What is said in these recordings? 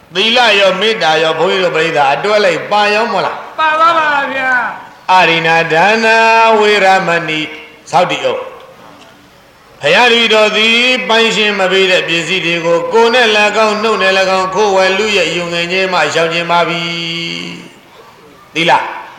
သီလရောမေတ္တာရောဘုန်းကြီးတို့ပြိဿအတွဲလိုက်ပါရောမလားပါသွားပါဗျာအာရိဏဒါနာဝေရမဏိသောက်တိအောင်ဘုရားလူတော်သည်ပိုင်ရှင်မပေးတဲ့ပစ္စည်းတွေကိုကိုယ်နဲ့လည်းကောင်းနှုတ်နဲ့လည်းကောင်းခိုးဝယ်လူရဲ့ယုံငယ်ခြင်းမှရှောင်ခြင်းပါပြီသီလ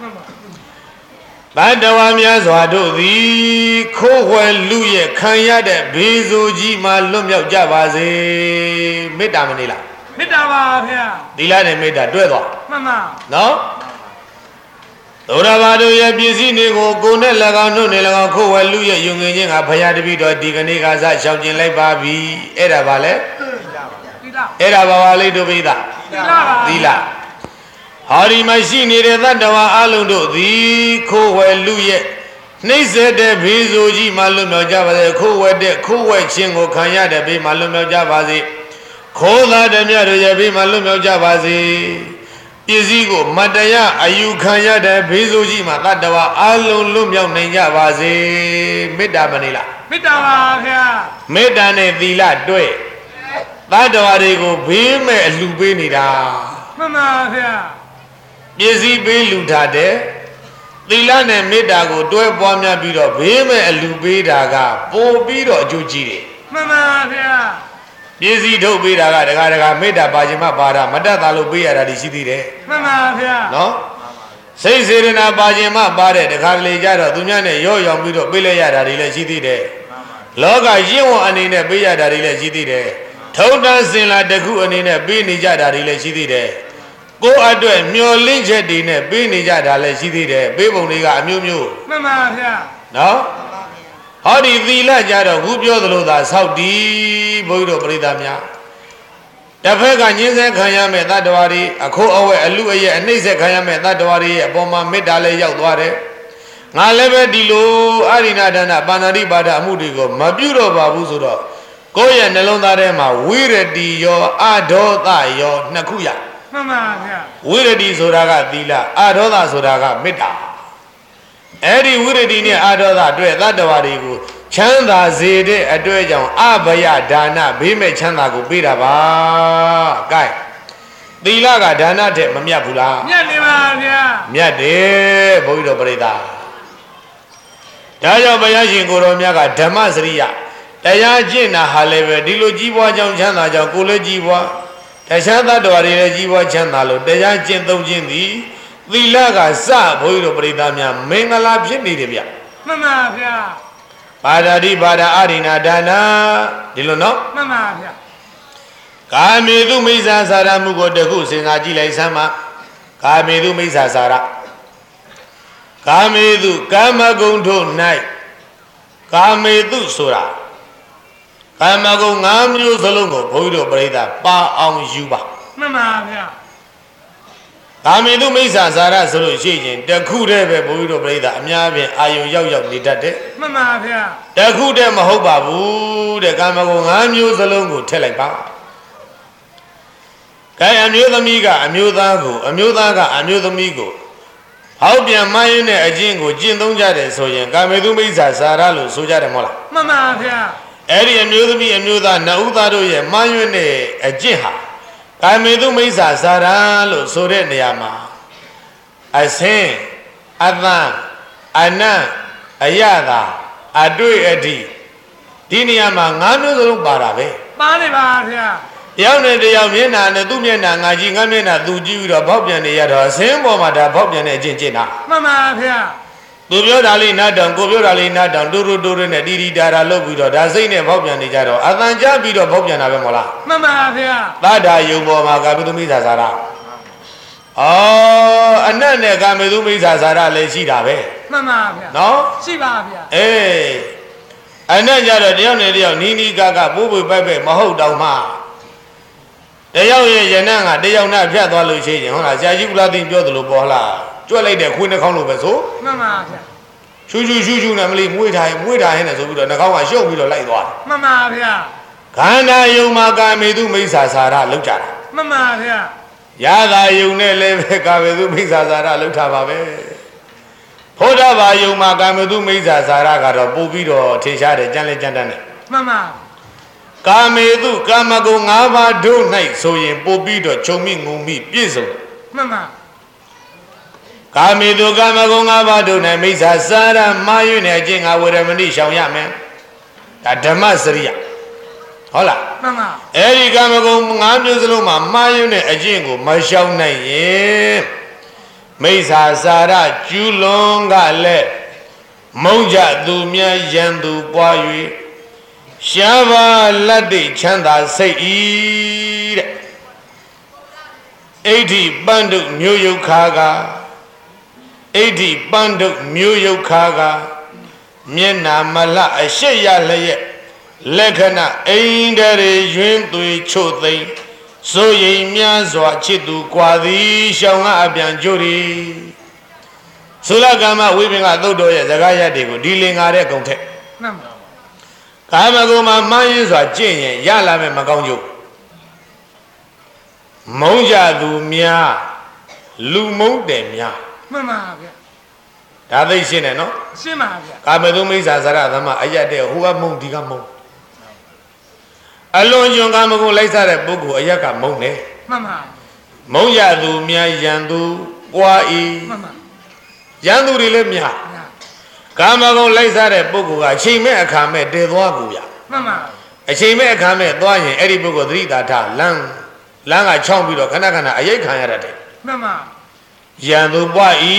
ဘဒဝါများစွာတို့သည်ခိုးဝယ်လူရဲ့ခံရတဲ့ဘေးဆိုးကြီးမှလွတ်မြောက်ကြပါစေမေတ္တာမနေလားမေတ္တာပါဗျာသီလနဲ့မေတ္တာတွဲသွားမှန်ပါနော်သောရဘာတို့ရဲ့ပစ္စည်းတွေကိုကိုယ်နဲ့၎င်းတို့နဲ့၎င်းခိုးဝယ်လူရဲ့ယုံငင်ခြင်းကဘုရားတပည့်တော်ဒီကနေ့ကစရှောင်ကျင်လိုက်ပါပြီအဲ့ဒါပါလေအဲ့ဒါပါလိတို့ပိသသီလဟောဒီမှာရှိနေတဲ့သတ္တဝါအလုံးတို့သည်ခိုးဝယ်လူရဲ့နှိမ့်ဆက်တဲ့ဘေးဆိုကြီးမှလွတ်မြောက်ကြပါစေခိုးဝယ်ခြင်းကိုခံရတဲ့ဘေးမှလွတ်မြောက်ကြပါစေခိုးသားဓမြတို့ရဲ့ဘေးမှလွတ်မြောက်ကြပါစေပစ္စည်းကိုမတရားအယူခံရတဲ့ဘေးဆိုကြီးမှတတ္တဝါအလုံးလွတ်မြောက်နိုင်ကြပါစေမေတ္တာမနေလားမေတ္တာပါဗျာမေတ္တာနဲ့သီလတွဲတတ္တဝါတွေကိုဘေးမဲ့အလှပေးနေတာမှန်ပါဗျာပစ္စည်းပေးလူထားတဲ့သီလနဲ့မေတ္တာကိုတွဲပွားများပြီးတော့ဘေးမဲ့အလှပေးတာကပိုပြီးတော့အကျိုးကြီးတယ်မှန်ပါဗျာပစ္စည်းထုတ်ပေးတာကတခါမေတ္တာပါခြင်းမပါတာမတတ်တာလို့ပေးရတာဒီရှိသေးတယ်မှန်ပါဗျာနော်စိတ်စေရနာပါခြင်းမပါတဲ့တခါလေကြတော့သူများနဲ့ရော့ရောင်ပြီးတော့ပေးလိုက်ရတာတွေလည်းရှိသေးတယ်လောကရင့်ဝတ်အနေနဲ့ပေးရတာတွေလည်းရှိသေးတယ်ထုံတန်းစင်လာတခုအနေနဲ့ပေးနေကြတာတွေလည်းရှိသေးတယ်ကိုယ်အတွက်မျောလင့်ချက်တွေနဲ့ပေးနေကြတာလည်းရှိသေးတယ်ပေးပုံတွေကအမျိုးမျိုးမှန်ပါဗျာနော်ဟောဒီသီလကြတော့ခုပြောသလိုသာဆောက်တည်ဘုန်းကြီးတို့ပြိဿများတစ်ဖက်ကညှင်းဆဲခံရမဲ့တတ္တဝါတွေအခိုးအဝဲအလူအရဲ့အနှိမ့်ဆက်ခံရမဲ့တတ္တဝါတွေရဲ့အပေါ်မှာမေတ္တာလည်းရောက်သွားတယ်ငါလည်းပဲဒီလိုအာရိဏဒါနပါဏာတိပါဒအမှုတွေကိုမပြုတော့ပါဘူးဆိုတော့ကိုယ့်ရဲ့နှလုံးသားထဲမှာဝိရတိရောအဒေါသရောနှစ်ခုရမှန်ပါဗျာဝိရတိဆိုတာကသီလအဒေါသဆိုတာကမေတ္တာအဲ့ဒီဝိရတိနဲ့အဒေါသအတွက်တတ္တဝါတွေကိုချမ်းသာစေတဲ့အတွေ့အကြောင်းအဘယဒါနဘေးမဲ့ချမ်းသာကိုပေးတာပါကဲသီလကဒါနတဲ့မမြတ်ဘူးလားမြတ်နေပါဗျာမြတ်တယ်ဘုန်းကြီးတို့ပြိဿဒါကြောင့်ဘုရားရှင်ကိုယ်တော်မြတ်ကဓမ္မစရိယတရားကျင့်တာဟာလည်းပဲဒီလိုကြီးပွားကြောင်းချမ်းသာကြောင်းကိုယ်လည်းကြီးပွားတခြားသတ္တဝါတွေလည်းကြီးပွားချမ်းသာလို့တရားကျင့်သုံးခြင်းသည်သီလကစဘုန်းကြီးတို့ပြိဿများမင်္ဂလာဖြစ်နေတယ်ဗျမှန်ပါဗျာပါဒာတိပါဒာအာရိဏဒါနာဒီလိုနော်မှန်ပါဗျာကာမေတုမိစ္ဆာစာရမှုကိုတခုစဉ်းစားကြည့်လိုက်စမ်းပါကာမေတုမိစ္ဆာစာရကာမေတုကာမဂုဏ်တို့၌ကာမေတုဆိုတာကာမဂုဏ်၅မျိုးစလုံးကိုဘုန်းကြီးတို့ပြိဿပါအောင်ယူပါမှန်ပါဗျာကာမေတုမိစ္ဆာစာရဆိုလို့ရှိရင်တခုတည်းပဲဘုန်းကြီးတို့ပြိဿအများဖြင့်အာယုံရောက်နေတတ်တယ်မှန်ပါဗျာတခုတည်းမဟုတ်ပါဘူးတဲ့ကာမဂုဏ်၅မျိုးစလုံးကိုထည့်လိုက်ပါကဲအမျိုးသမီးကအမျိုးသားကိုအမျိုးသားကအမျိုးသမီးကိုဟောက်ပြန်မှန်းရင်းတဲ့အကျင့်ကိုကျင့်သုံးကြတယ်ဆိုရင်ကာမေတုမိစ္ဆာစာရလို့ဆိုကြတယ်မဟုတ်လားမှန်ပါဗျာအဲ့ဒီအမျိုးသမီးအမျိုးသားနှစ်ဦးသားတို့ရဲ့မှန်းရင်းတဲ့အကျင့်ဟာကာမေတုမိစ္ဆာစာရလို့ဆိုတဲ့နေရာမှာအစင်းအသံအနံ့အယတာအတွေ့အထိဒီနေရာမှာ၅မျိုးစလုံးပါတာပဲပါနေပါဗျာတယောက်နဲ့တယောက်မျက်နှာနဲ့သူ့မျက်နှာငါကြည့်ငါမျက်နှာသူကြည့်ပြီးတော့ဖောက်ပြန်နေရတော့အစင်းပေါ်မှာဒါဖောက်ပြန်တဲ့အကျင့်ကျင့်တာမှန်ပါဗျာသူပြောတာလေးနားတောင်ကိုပြောတာလေးနားတောင်တူတူနဲ့တီတီတာတာလုပ်ပြီးတော့ဒါစိတ်နဲ့ဖောက်ပြန်နေကြတော့အတန်ကြပြီးတော့ဖောက်ပြန်တာပဲမဟုတ်လားမှန်ပါဗျာသတ္တာယုံပေါ်မှာကာမေတုမိစ္ဆာစာရအနတ်နဲ့ကာမေတုမိစ္ဆာစာရလည်းရှိတာပဲမှန်ပါဗျာနော်ရှိပါဗျာအေးအနတ်ကြတော့တယောက်နဲ့တယောက်နီးနီးကပိုးပွေပိုက်ပဲမဟုတ်တောင်မှတယောက်ရဲ့ယနံ့ကတယောက်နဲ့ဖြတ်သွားလို့ရှိရင်ဟုတ်လားဆရာကြီးဦးလာသိပြောသလိုပေါ့ဟုတ်လားကြွက်လိုက်တဲ့ခွေးနှာခေါင်းလိုပဲဆိုမှန်ပါဗျာရှူနဲ့မလေးမွေးထားရင်နဲ့ဆိုပြီးတော့နှာခေါင်းကရှုပ်ပြီးတော့လိုက်သွားမှန်ပါဗျာခန္ဓာယုံမှာကာမေတုမိစ္ဆာစာရလောက်ကြတာမှန်ပါဗျာရတာယုံနဲ့လည်းပဲကာမေတုမိစ္ဆာစာရလောက်ထားပါပဲဘုဒ္ဓဘာယုံမှာကာမေတုမိစ္ဆာစာရကတော့ပို့ပြီးတော့ထင်ရှားတယ်ကြမ်းလဲကြမ်းတမ်းတယ်မှန်ပါကာမေတုကာမဂုဏ်၅ပါးတို့၌ဆိုရင်ပို့ပြီးတော့ချုပ်မိငုံမိပြည့်စုံမှန်ပါကာမေတုကာမဂုဏ်၅ပါးတို့၌မိစ္ဆာစာရမာယွနဲ့အကျင့်ငါဝရမဏိရှောင်ရမယ်ဒါဓမ္မစရိယဟုတ်လားမှန်ပါအဲ့ဒီကာမဂုဏ်၅မျိုးစလုံးမှာမာယွနဲ့အကျင့်ကိုမရှောင်နိုင်ရင်မိစ္ဆာစာရကျူးလွန်ကလည်းမုံကြသူမြတ်ယံသူပွား၍ရှားပါလက်တိချမ်းသာစိတ်ဤတဲ့အိဋ္ဌိပန္တုမျိုးယုခါကအိဋ္ဌိပန္တုမျိုးယုခါကမျက်နာမလအရှိရလျက်လက္ခဏအိန္ဒရေယွင်းသွေချို့သိမ့်ဆိုရင်များစွာချစ်သူကွာသည်ရှောင်းကအပြန်ကြို့ရီသုလကမ္မဝိပင်ကသုတ်တော်ရဲ့ဇဂရတ်တွေကိုဒီလင်္ကာတဲ့ဂုံထက်မှန်ပါကာမဂုဏ်မှာမှန်းရင်းစွာကျင့်ရင်ရလာမယ်မကောင်းကျိုးမုံကြသူများလူမုံတယ်များမှန်ပါဗျာဒါသိရှင်းတယ်နော်ရှင်းပါဗျာကာမတုမိစ္ဆာဇရသမအယတ်တဲ့ဟိုကမုံဒီကမုံအလွန်ကျွံကာမဂုဏ်လိုက်စားတဲ့ပုဂ္ဂိုလ်အယတ်ကမုံတယ်မှန်ပါမုံကြသူများယံသူပွားဤမှန်ပါယံသူတွေလည်းများကာမဂုဏ်လိုက်စားတဲ့ပုဂ္ဂိုလ်ကအချိန်မဲ့အခါမဲ့တည်သွားကိုဗျမှန်ပါအချိန်မဲ့အခါမဲ့သွားရင်အဲ့ဒီပုဂ္ဂိုလ်သတိသာထလမ်းကချောင်းပြီးတော့ခဏခဏအယိတ်ခံရတတ်တယ်မှန်ပါယံသူပွားဤ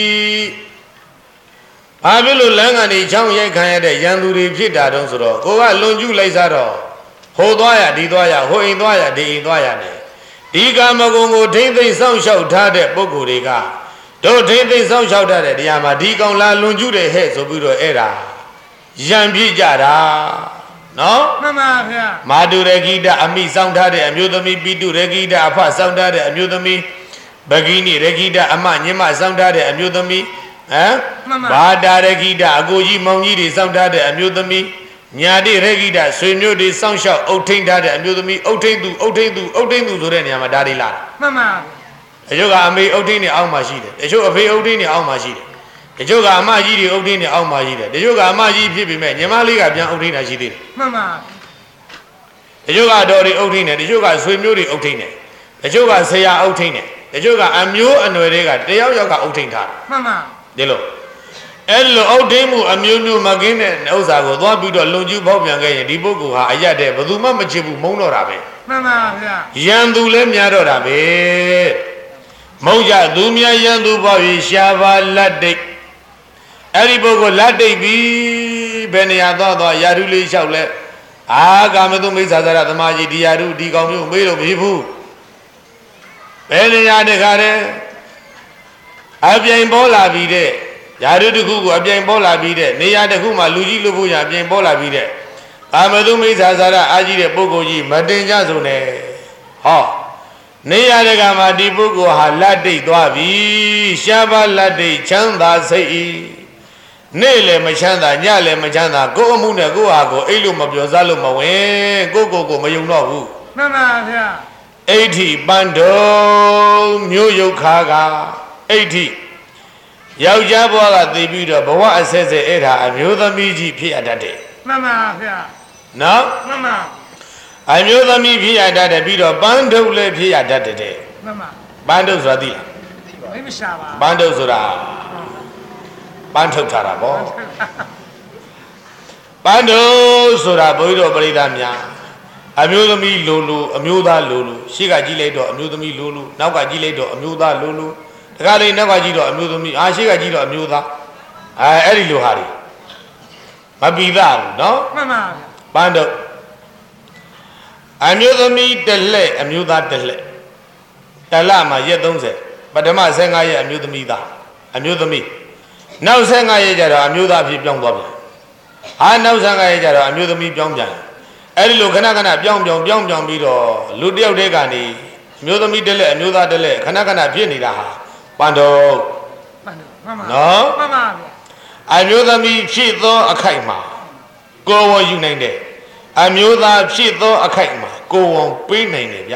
ဘာဖြစ်လို့လမ်းကနေချောင်းရိုက်ခံရတဲ့ယံသူတွေဖြစ်တာတုံးဆိုတော့ကိုကလွန်ကျူးလိုက်စားတော့ဟိုသွားရဒီသွားရဟိုအိမ်သွားရဒီအိမ်သွားရနဲ့ဒီကာမဂုဏ်ကိုထိမ့်သိမ့်စောင့်ရှောက်ထားတဲ့ပုဂ္ဂိုလ်တွေကတို့ထိမ့်သိမ့်စောင့်ရှောက်ထားတဲ့တရားမှာဒီကောင်လာလွန်ကျူးတယ်ဟဲ့ဆိုပြီးတော့အဲ့ဒါယံပြည့်ကြတာနော်မှန်ပါဗျာမာတုရကိတအမိစောင့်ထားတဲ့အမျိုးသမီးပိတုရကိတအဖစောင့်ထားတဲ့အမျိုးသမီးဗဂိနိရကိတအမညမစောင့်ထားတဲ့အမျိုးသမီးဘာတာရကိတအကိုကြီးမောင်ကြီးတွေစောင့်ထားတဲ့အမျိုးသမီးညာတိရကိတဆွေမျိုးတွေစောင့်ရှောက်အုပ်ထိန်ထားတဲ့အမျိုးသမီးအုပ်ထိန်သူဆိုတဲ့နေရာမှာဒါတွေလာမှန်ပါတချို့ကအမေအုပ်ထိန်နေအောက်မှာရှိတယ်တချို့အဖေအုပ်ထိန်နေအောက်မှာရှိတယ်တချို့ကအမကြီးတွေအုပ်ထိန်နေအောက်မှာရှိတယ်တချို့ကအမကြီးဖြစ်ပြီးမဲ့ညီမလေးကပြန်အုပ်ထိန်တာရှိသေးတယ်မှန်ပါတချို့ကတော့တွေအုပ်ထိန်နေတချို့ကဆွေမျိုးတွေအုပ်ထိန်နေတချို့ကဆရာအုပ်ထိန်နေတချို့ကအမျိုးအနွယ်တွေကတယောက်ယောက်ကအုပ်ထိန်ထားမှန်ပါဒီလိုအဲ့လိုအုပ်ထိန်မှုအမျိုးမျိုးမကင်းတဲ့ဥစ္စာကိုသွားပြီးတော့လွန်ကျူးပေါက်ပြန်ခဲ့ရင်ဒီပုဂ္ဂိုလ်ဟာအယက်တဲ့ဘယ်သူမှမချစ်ဘူးမုန်းတော့တာပဲမှန်ပါဗျာယံသူလည်းများတော့တာပဲမုံကြသူများယံသူပေါ့ပြီးရှားပါလက်တိတ်အဲ့ဒီပုဂ္ဂိုလ်လက်တိတ်ပြီးဘယ်နေရာသွားယာရုလေးလျှောက်လဲကာမတုမိစ္ဆာဇရသမားကြီးဒီယာရုဒီကောင်မျိုးမေးလို့မဖြစ်ဘူးဘယ်နေရာတခါတဲ့အပြိုင်ပေါ်လာပြီးတဲ့ယာရုတစ်ခုကိုအပြိုင်ပေါ်လာပြီးတဲ့နေရာတစ်ခုမှာလူကြီးလူဖို့ရအပြိုင်ပေါ်လာပြီးတဲ့ကာမတုမိစ္ဆာဇရအာကြီးတဲ့ပုဂ္ဂိုလ်ကြီးမတင်ကြစုံနဲ့ဟောနေရတဲ့ကမှာဒီပုဂ္ဂိုလ်ဟာလက်တိတ်သွားပြီရှားပါလက်တိတ်ချမ်းသာစိတ်ဤနေ့လည်းမချမ်းသာညလည်းမချမ်းသာကိုယ်အမှုနဲ့ကိုယ်ဟာကိုအိတ်လို့မပြောစားလို့မဝင်ကိုမယုံတော့ဘူးမှန်ပါဗျာအိဋ္ဌိပန္တုမျိုးယုခါကအိဋ္ဌိယောက်ျားဘဝကသိပြီးတော့ဘဝအဆက်ဆက်အဲ့ဒါအမျိုးသမီးကြီးဖြစ်ရတတ်တယ်မှန်ပါဗျာနော်မှန်ပါအမျိုးသမီးဖြစ်ရတတ်တယ်ပြီးတော့ပန်းထုတ်လည်းဖြစ်ရတတ်တယ်မှန်ပါပန်းထုတ်ဆိုတာသိလားသိမရှာပါပန်းထုတ်ဆိုတာပန်းထုတ်ထားတာပေါ့ပန်းထုတ်ဆိုတာဘုန်းကြီးတို့ပရိသတ်များအမျိုးသမီးလိုအမျိုးသားလိုရှေ့ကကြည့်လိုက်တော့အမျိုးသမီးလိုနောက်ကကြည့်လိုက်တော့အမျိုးသားလိုတခါလေနောက်ကကြည့်တော့အမျိုးသမီးရှေ့ကကြည့်တော့အမျိုးသားအဲ့ဒီလိုဟာတွေမပီသားဘူးနော်မှန်ပါပန်းထုတ်အမျိုးသမီးတစ်လက်အမျိုးသားတစ်လက်တလမှာရက်30ပထမ15ရက်အမျိုးသမီးသားအမျိုးသမီးနောက်15ရက်ကျတော့အမျိုးသားဖြစ်ပြောင်းသွားပြန်နောက်15ရက်ကျတော့အမျိုးသမီးပြောင်းပြန်အဲ့ဒီလိုခဏခဏပြောင်းပြီးတော့လူတယောက်တည်းကနေအမျိုးသမီးတစ်လက်အမျိုးသားတစ်လက်ခဏခဏဖြစ်နေတာဟာပန်းထုတ်မှန်ပါနော်မှန်ပါဗျာအမျိုးသမီးဖြစ်သောအခိုက်မှာကိုယ်ဝယူနိုင်တယ်အမျိုးသားဖြစ်သောအခိုက်မှာကိုယ်ဝန်ပေးနိုင်တယ်ဗျ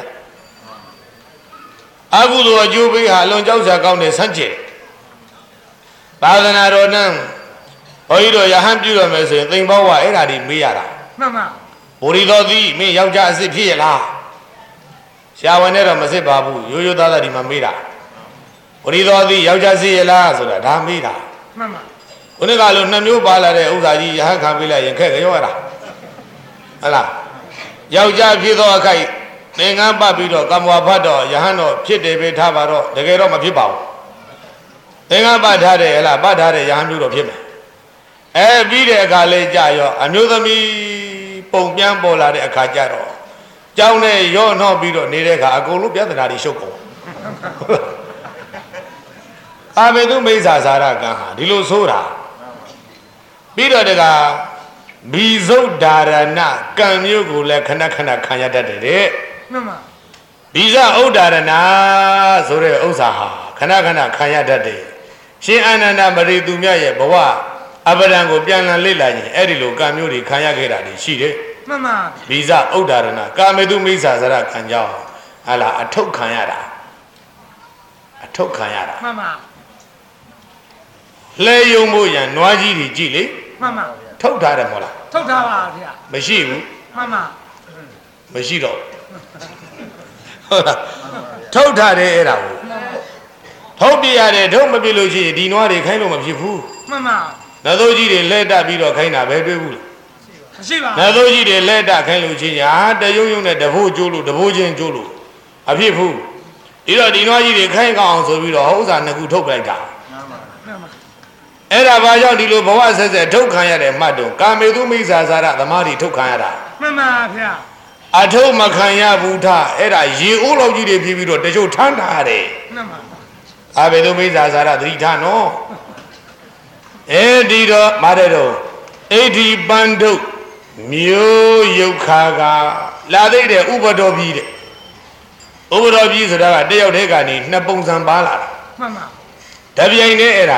အကုသိုလ်အကျိုးပေးဟာအလွန်ကြောက်စရာကောင်းတဲ့ဆန့်ကျင်သာသနာတော်နဲ့ဘုန်းကြီးတို့ယဟန်ပြုရမယ်ဆိုရင်သိမ်ဘောဝအဲ့ဒါဒီမေးရတာမှန်ပါဘိုရီတော်သည်မင်းယောက်ျားအစ်စ်ဖြစ်ရလားဆရာဝန်နဲ့တော့မစစ်ပါဘူးရိုးရိုးသားသားဒီမှာမေးတာဘိုရီတော်သည်ယောက်ျားစစ်ရလားဆိုတာဒါမေးတာမှန်ပါခုနကလိုနှစ်မျိုးပါလာတဲ့ဥစ္စာကြီးရဟန်းခံပေးလိုက်ရင်ခက်ကြောရတာဟုတ်လားယောက်ျားဖြစ်သောအခိုက်သင်္ကန်းပတ်ပြီးတော့ကမ္မဝါဖတ်တော့ယဟန်တော့ဖြစ်တယ်ပဲထားပါတော့တကယ်တော့မဖြစ်ပါဘူးသင်္ကန်းပတ်ထားတယ်ဟလားပတ်ထားတဲ့ယဟန်မျိုးတော့ဖြစ်မယ်ပြီးတဲ့အခါလေးကြာရောအမျိုးသမီးပုံပြန်ပေါ်လာတဲ့အခါကျတော့ကြောင်းနဲ့ရော့နှော့ပြီးတော့နေတဲ့အခါအကုန်လုံးပြဿနာတွေရှုပ်ကုန်အာမေသူမိစ္ဆာစာရကံဟာဒီလိုဆိုတာပြီးတော့တကဘီဇုဒ္ဒါရဏကံမျိုးကိုလည်းခဏခဏခံရတတ်တယ်တဲ့မှန်ပါဘီဇဥဒ္ဒါရဏဆိုတဲ့ဥစ္စာဟာခဏခဏခံရတတ်တယ်ရှင်အာနန္ဒမရိသူမြတ်ရဲ့ဘဝအပဒံကိုပြန်လည်လေ့လာရင်အဲ့ဒီလိုကံမျိုးတွေခံရခဲ့တာတွေရှိတယ်မှန်ပါဘီဇဥဒ္ဒါရဏကာမေတုမိစ္ဆာစာရကံကြောင့်ဟာလားအထုတ်ခံရတာအထုတ်ခံရတာမှန်ပါလဲယုံဖို့ရန်နွားကြီးတွေကြည့်လေမှန်ပါထုတ်ထားတယ်မဟုတ်လားထုတ်ထားပါဗျာမရှိဘူးမှန်ပါမရှိတော့ဟုတ်လားထုတ်ထားတယ်အဲ့ဒါကိုထုတ်ပြရတယ်ထုတ်မပြလို့ရှိရင်ဒီနွားတွေခိုင်းလို့မဖြစ်ဘူးမှန်ပါနတ်သိုးကြီးတွေလက်တက်ပြီးတော့ခိုင်းတာပဲတွေ့ဘူးလားမရှိပါဘူးနတ်သိုးကြီးတွေလက်တက်ခိုင်းလို့ချင်းညာတယုံယုံနဲ့တဘိုးကျိုးလို့တဘိုးချင်းကျိုးလို့အဖြစ်ဘူးဒီတော့ဒီနွားကြီးတွေခိုင်းကောင်းအောင်ဆိုပြီးတော့ဥစ္စာနှစ်ခုထုတ်ပလိုက်တာအဲ့ဒါဘာကြောင့်ဒီလိုဘဝဆက်ဆက်ထုတ်ခံရတဲ့မှတ်တော့ကာမေတုမိစ္ဆာစာရသမားတွေထုတ်ခံရတာမှန်ပါဗျာအထုတ်မခံရဘူးထားအဲ့ဒါရေအိုးလောက်ကြီးတွေဖြစ်ပြီးတော့တချို့ထမ်းထားတယ်မှန်ပါအာမေတုမိစ္ဆာစာရသတိထားနော်ဒီတော့မာတဲ့တော့ဣတိပန္ဒုမျိုးယုတ်ခါကလာသိတဲ့ဥပတော်ပြီးတဲ့ဥပတော်ပြီးဆိုတာကတယောက်တည်းကနေနှစ်ပုံစံပါလာတာမှန်ပါတပြိုင်တည်းအဲ့ဒါ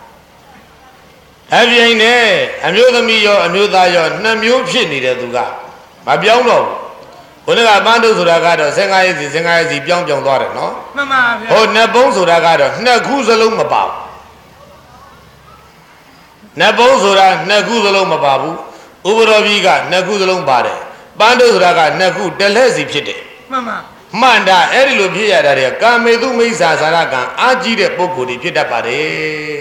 ကအပြိုင်နဲ့အမျိုးသမီးရောအမျိုးသားရောနှစ်မျိုးဖြစ်နေတဲ့သူကမပြောင်းတော့ဘူးဘုရားကပန်းတုဆိုတာကတော့15ရက်စီပြောင်းသွားတယ်နော်မှန်ပါဗျာဟိုနှစ်ပုံဆိုတာကတော့နှစ်ခုစလုံးမပါဘူးနှစ်ပုံဆိုတာနှစ်ခုစလုံးမပါဘူးဥပရောပြီးကနှစ်ခုစလုံးပါတယ်ပန်းတုဆိုတာကနှစ်ခုတလဲစီဖြစ်တယ်မှန်ပါမှန်တာအဲ့ဒီလိုဖြစ်ရတာတဲ့ကာမေတုမိစ္ဆာစာရကံအာကြီးတဲ့ပုဂ္ဂိုလ်တွေဖြစ်တတ်ပါတယ်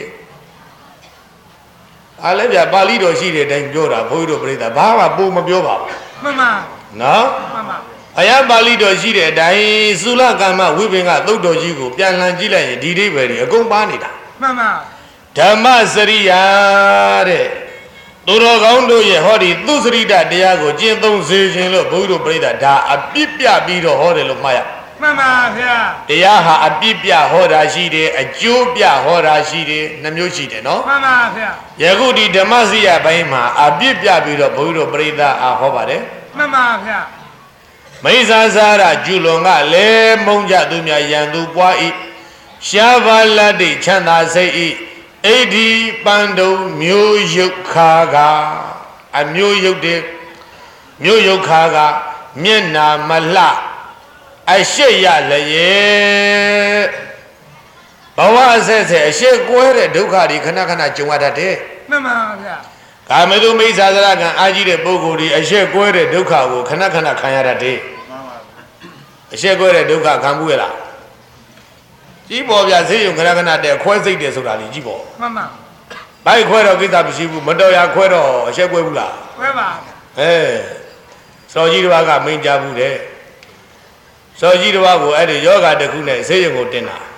အားလည်းဗျာပါဠိတော်ရှိတဲ့အတိုင်းပြောတာဘုန်းကြီးတို့ပြိဿဘာမှပိုမပြောပါဘူးမှန်ပါနော်မှန်ပါအယပါဠိတော်ရှိတဲ့အတိုင်းသုလကမ္မဝိပင်ကသုတ်တော်ကြီးကိုပြန်လှန်ကြည့်လိုက်ရင်ဒီအိဗယ်တွေအကုန်ပါနေတာမှန်ပါဓမ္မစရိယာတဲ့သူတော်ကောင်းတို့ရဲ့ဟောဒီသူစရိတတရားကိုကျင့်သုံးစေခြင်းလို့ဘုန်းကြီးတို့ပြိဿဒါအပြစ်ပြပြီးတော့ဟောတယ်လို့မှားရမှန်ပါဗျာတရားဟာအပြစ်ပြဟောတာရှိတယ်အကျိုးပြဟောတာရှိတယ်နှမျိုးရှိတယ်နော်မှန်ပါဗျာယခုဒီဓမ္မစရိယဘိုင်းမှာအပြစ်ပြပြီးတော့ဘုန်းကြီးတို့ပြိဿအားဟောပါတယ်မှန်ပါဗျာမိစ္ဆာစာရကျူလွန်ကလည်းမုံကြသူများရန်သူပွားဤရှားပါလတ်တိချမ်းသာစိတ်ဤဣတိပန္တုမျိုးယုတ်ခါကအမျိုးယုတ်တဲ့မျိုးယုတ်ခါကမျက်နာမလှအရှိရလည်းရဲ့ဘဝဆက်ဆက်အရှိကွဲတဲ့ဒုက္ခတွေခဏခဏကြုံရတတ်တယ်မှန်ပါဗျာကာမေတုမိစ္ဆာစာရကံအာကြီးတဲ့ပုဂ္ဂိုလ်ဒီအရှိကွဲတဲ့ဒုက္ခကိုခဏခဏခံရတတ်တယ်မှန်ပါအရှိကွဲတဲ့ဒုက္ခခံဘူးရလားကြီးပေါ်ဗျာဈေးရုံခဏခဏတဲ့ခွဲစိတ်တယ်ဆိုတာလေကြီးပေါ်မှန်ပါဘိုက်ခွဲတော့ကိစ္စမရှိဘူးမတော်ရခွဲတော့အရှိကွဲဘူးလားခွဲပါစောကြီးတစ်ပါးကမိန်ကြဘူးတဲ့စောကြီးတစ်ပါးကိုအဲ့ဒီယောဂတစ်ခုနဲ့ဈေးရုံကိုတင်တာ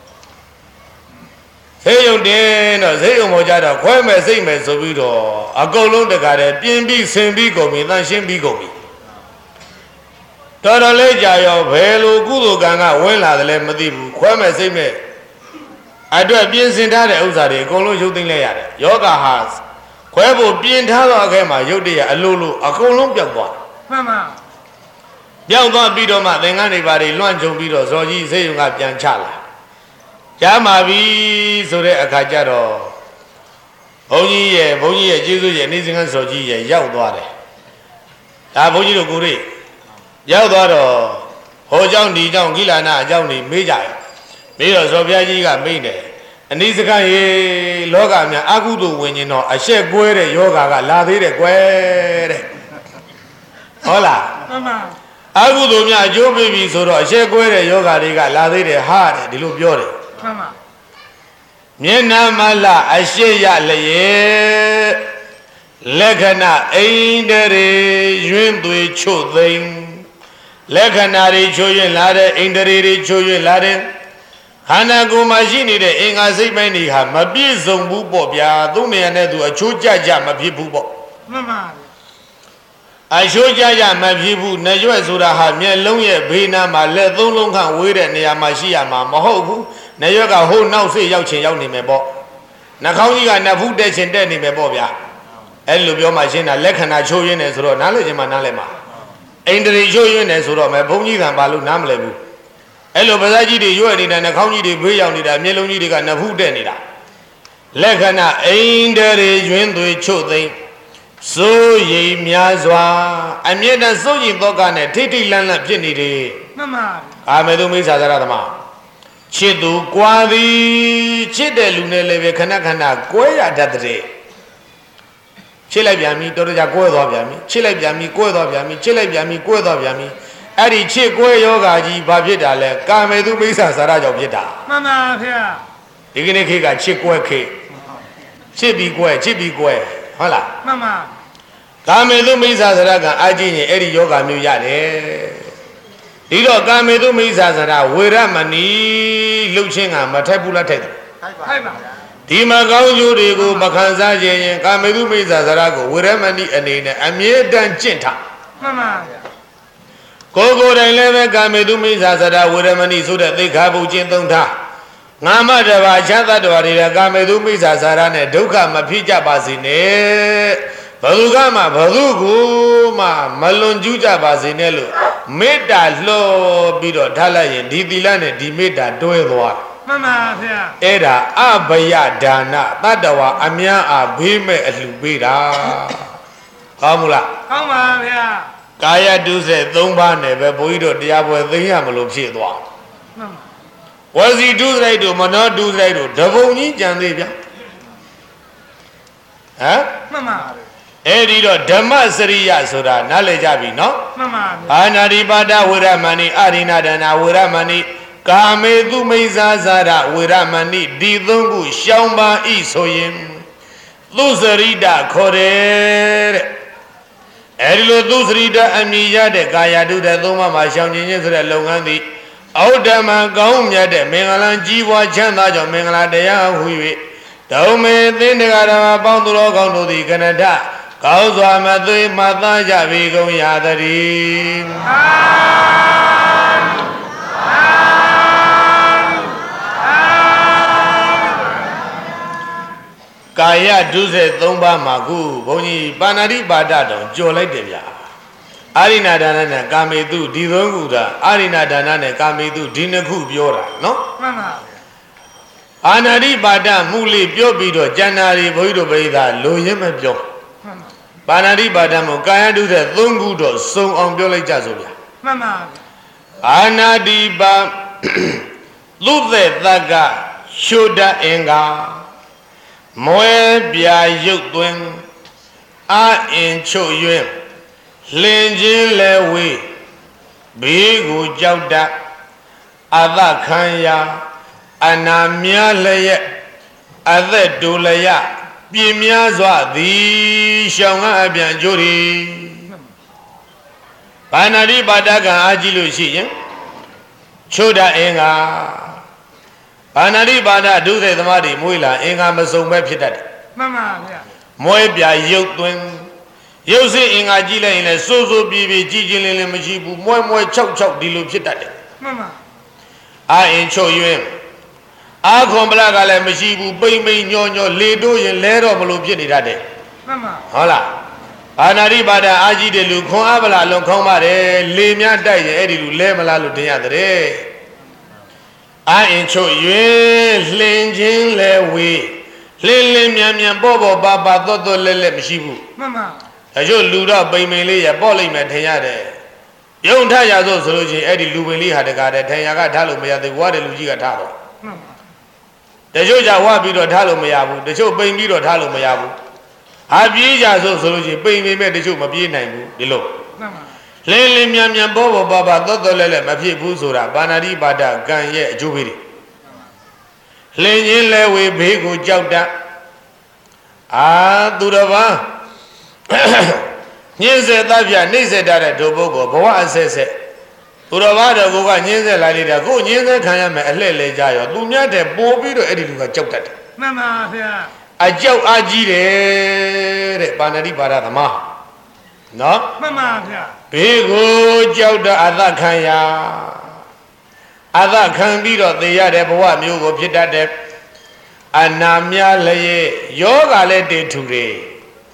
ဈေးရုံတင်တော့ဈေးရုံပေါ်ကြတော့ခွဲမဲ့စိတ်မဲ့ဆိုပြီးတော့အကုန်လုံးတကားတယ်ပြင်းပြီးဆင်ပြီးကုန်ပြီတန်ရှင်းပြီးကုန်ပြီတော်တော်လေးကြာရောဘယ်လိုကုသိုလ်ကံကဝင်လာတယ်လဲမသိဘူးခွဲမဲ့စိတ်မဲ့အတွက်ပြင်ဆင်ထားတဲ့ဥစ္စာတွေအကုန်လုံးရုပ်သိမ်းလိုက်ရတယ်ယောဂဟာခွဲဖို့ပြင်ထားတော့အခဲမှာရုပ်တရအလိုလိုအကုန်လုံးပြောက်သွားမှန်ပါပြောက်သွားပြီးတော့မှသင်္ကန်းတွေပါတွေလွှမ်းခြုံပြီးတော့ဇော်ကြီးဈေးရုံကပြန်ချလာကြားမှာပြီဆိုတဲ့အခါကျတော့ဘုန်းကြီးရဲ့ကျေးဇူးရဲ့နေစင်ကန်းဇော်ကြီးရဲ့ရောက်သွားတယ်ဒါဘုန်းကြီးတို့ကိုရိရောက်သွားတော့ဟိုเจ้าဒီเจ้าကိလာနာအเจ้าနေမေးကြတယ်မေးတော့ဇော်ဘုရားကြီးကမိန့်တယ်အနိစ္စကရေလောကများအကုသိုလ်ဝင်ခြင်းတော့အရှက်ကွဲတဲ့ယောဂါကလာသေးတယ်ကွယ်တဲ့ဟုတ်လားမှန်ပါအကုသိုလ်များအကျိုးပေးပြီဆိုတော့အရှက်ကွဲတဲ့ယောဂတွေကလာသေးတယ်ဟာတဲ့ဒီလိုပြောတယ်မှန်ပါမျက်နှာမလအရှက်ရလျက်လက္ခဏာအိန္ဒြေရွင်းသွေချို့သိမ်းလက္ခဏာတွေချိုးရင်လာတဲ့အိန္ဒြေတွေချိုးရင်လာတဲ့ခန္ဓာကိုယ်မှာရှိနေတဲ့အင်္ဂါစိတ်ပိုင်းတွေဟာမပြည့်စုံဘူးပေါ့ဗျာသူ့နေရာနဲ့သူအချိုးကြကြမဖြစ်ဘူးပေါ့မှန်ပါအချိုးကြကြမဖြစ်ဘူးနရွက်ဆိုတာဟာမျက်လုံးရဲ့ဘေးနားမှာလက်သုံးလုံးခန့်ဝေးတဲ့နေရာမှာရှိရမှာမဟုတ်ဘူးနရွက်ကဟိုနောက်စိတ်ရောက်ချင်ရောက်နေမယ်ပေါ့နှာခေါင်းကြီးကနဖူးတက်ချင်တက်နေမယ်ပေါ့ဗျာအဲ့လိုပြောမှရှင်းတာလက္ခဏာချိုးရင်းနေဆိုတော့နားလည်ချင်မှနားလည်မှာအိန္ဒြေချိုးရင်းနေဆိုတော့မယ်ဘုန်းကြီးကဘာလို့နားမလဲဘူးအဲ့လိုပါးစပ်ကြီးတွေရွက်နေတာနှာခေါင်းကြီးတွေဘေးရောက်နေတာမျက်လုံးကြီးတွေကနဖူးတက်နေတာလက္ခဏာအိန္ဒြေရွင်းသွေချို့သိမ်းစိုးရိမ်များစွာအမြဲတမ်းစိုးရိမ်သောကနဲ့ထိတ်ထိတ်လန့်လန့်ဖြစ်နေတယ်မှန်ပါအာမေသူမိစ္ဆာသရသမားချစ်သူကွာသည်ချစ်တဲ့လူနဲ့လည်းပဲခဏခဏကွဲရတတ်တဲ့ချစ်လိုက်ပြန်ပြီတော်တော်ကြာကွဲသွားပြန်ပြီချစ်လိုက်ပြန်ပြီကွဲသွားပြန်ပြီချစ်လိုက်ပြန်ပြီကွဲသွားပြန်ပြီအဲ့ဒီချစ်ကွဲယောဂါကြီးဘာဖြစ်တာလဲကာမေသူမိစ္ဆာစာရကြောင့်ဖြစ်တာမှန်ပါဗျာဒီကနေ့ခေတ်ကချစ်ကွဲခေတ်ချစ်ပြီးကွဲချစ်ပြီးကွဲဟုတ်လားမှန်ပါကာမေသူမိစ္ဆာစရကအာကြည့်ရင်အဲ့ဒီယောဂမျိုးရတယ်ဒီတော့ကာမေသူမိစ္ဆာစရဝေရမဏီလှုပ်ခြင်းကမထိုက်ဘူးလားထိုက်တယ်ထိုက်ပါဒီမှာကောင်းကျိုးတွေကိုမခံစားခြင်းရင်ကာမေသူမိစ္ဆာစရကိုဝေရမဏီအနေနဲ့အမြဲတမ်းကျင့်ထားမှန်ပါကိုယ်ကိုယ်တိုင်လည်းပဲကာမေသူမိစ္ဆာစရဝေရမဏီဆိုတဲ့သိက္ခာပုကျင့်သုံးထားငါမတဘာချမ်းသာတော်တွေကကာမေသူမိစ္ဆာစရနဲ့ဒုက္ခမဖြစ်ကြပါစေနဲ့ဘယ်သူကမှဘယ်သူကိုမှမလွန်ကျူးကြပါစေနဲ့လို့မေတ္တာလှော်ပြီးတော့ထားလိုက်ရင်ဒီသီလနဲ့ဒီမေတ္တာတွဲသွားမှန်ပါဗျာအဲ့ဒါအဘယဒါနတတ္တဝါအများအားဘေးမဲ့အလှပေးတာကောင်းမလားကောင်းပါဗျာကာယတုစေ3ပါးနဲ့ပဲဘုန်းကြီးတို့တရားပွဲသိရမလို့ဖြစ်သွားမှန်ပါဝစီတုစရိုက်တို့မနောတုစရိုက်တို့တဘုံကြီးကြံသေးဗျဟမ်မှန်ပါအဲ့ဒီတော့ဓမ္မစရိယဆိုတာနားလည်ကြပြီနော်မှန်ပါအာနာတိပါဒဝေရမဏိအာရိဏဒါနဝေရမဏိကာမေသူမိစ္ဆာဇာရဝေရမဏိဒီသုံးခုရှောင်းပါဤဆိုရင်သူစရိတခေါ်တယ်တဲ့အဲဒီလိုသူစရိတအမိရတဲ့ကာယတုတဲ့သုံးပါးမှာရှောင်းခြင်းချင်းဆိုတဲ့လုပ်ငန်းသည်ဩဒ္ဓမကောင်းမြတ်တဲ့မင်္ဂလာကြီးပွားချမ်းသာကြောင့်မင်္ဂလာတရားဟူ၍ဒုံမေသင်္တကာဓမ္မပေါင်းသူတော်ကောင်းတို့သည်ကနထကောင်းစွာမသွေးမသားကြပြီကုန်ရသည်ကာယဒုစရိုက်3ပါးမှာခုဘုန်းကြီးပါဏာတိပါဒတောင်ကြော်လိုက်တယ်ဗျာအာရိဏဒါနနဲ့ကာမေတုဒီသုံးခုသာအာရိဏဒါနနဲ့ကာမေတုဒီနှစ်ခုပြောတာနော်မှန်ပါအာနာတိပါဒမှုလေးပြောပြီးတော့ကျန်တာတွေဘုန်းကြီးတို့ပြိဿလိုရင်းမပြောမှန်ပါပါဏာတိပါဒမို့ကာယတုတဲ့3ခုတော့စုံအောင်ပြောလိုက်ကြစို့ဗျာမှန်ပါအာနာတိပါသုသက်တကရှုဒအင်္ဂါမွဲပြာရုပ်သွင်းအာအင်ချုပ်ယွင်းလင်ချင်းလဲဝေးဘေးကိုကြောက်တတ်အသခံရာအနာမြလျက်အသက်တူလျက်ပြင်းများစွာသည်ရှောင်းကအပြန်ကြိုးရီဘာနာတိပါဒကံအားကြည့်လို့ရှိရင်ချို့တဲ့အင်္ဂါဘာနာတိပါဒဒုစရိုက်သမားတွေမွေးလာအင်္ဂါမစုံပဲဖြစ်တတ်တယ်မှန်ပါဗျာမွဲပြရုပ်သွင်းရုပ်စစ်အင်္ဂါကြည့်လိုက်ရင်လည်းစိုးစိုးပြေးပြေးကြည်ချင်းလင်းလင်းမရှိဘူးမွဲမွဲ6ဒီလိုဖြစ်တတ်တယ်မှန်ပါအာအင်ချုပ်ယွင်းအာခွန်ပလကလည်းမရှိဘူးပိမ့်ပိမ့်ညောညောလေတိုးရင်လဲတော့မလို့ဖြစ်နေတတ်တယ်မှန်ပါဟုတ်လားအာနာတိပါဒအာကြီးတဲ့လူခွန်အပလာလုံးခေါင်းပါတယ်လေများတိုက်ရင်အဲ့ဒီလူလဲမလားလို့တင်ရတဲ့အာအင်ချုပ်ယွင်းလှင်ချင်းလဲဝေးလင်းလင်းမြန်မြန်ပေါ့ပေါ့ပါပါတော့တော့လဲလဲမရှိဘူးမှန်ပါဒါကျလူတော့ပိမ့်ပိမ့်လေးရပေါ့လိုက်မယ်ထင်ရတယ်ပြုံထရဆိုဆိုလို့ချင်းအဲ့ဒီလူပိန်လေးဟာတကားတဲ့ထင်ရကထားလို့မရသေးဘူးဝါတဲ့လူကြီးကထားတော့မှန်ပါတချို့ကြဝပြီးတော့ထားလို့မရဘူးတချို့ပိန်ပြီးတော့ထားလို့မရဘူးဟာပြေးကြဆိုလို့ချင်းပိန်ပိန်မဲ့တချို့မပြေးနိုင်ဘူးဒီလိုမှန်ပါ Lele miam miam bobo baba toto lele mafi buzura banari bada ganye jubiri. Lenye lewe bego jauda. Durava. Nyeze tabia neze dare dobogo bawa asese. Durava da goga nyeze lali da go nyeze kanya me lele jayo. Dunya de bobi do edi duga jauda. Mama ya. Ajau ajire banari bada dama. No? Mama ya. Bego jauda ada kanya. Ada kan biro de yade bawa myogo pitade. Anamya leye yoga le de ture.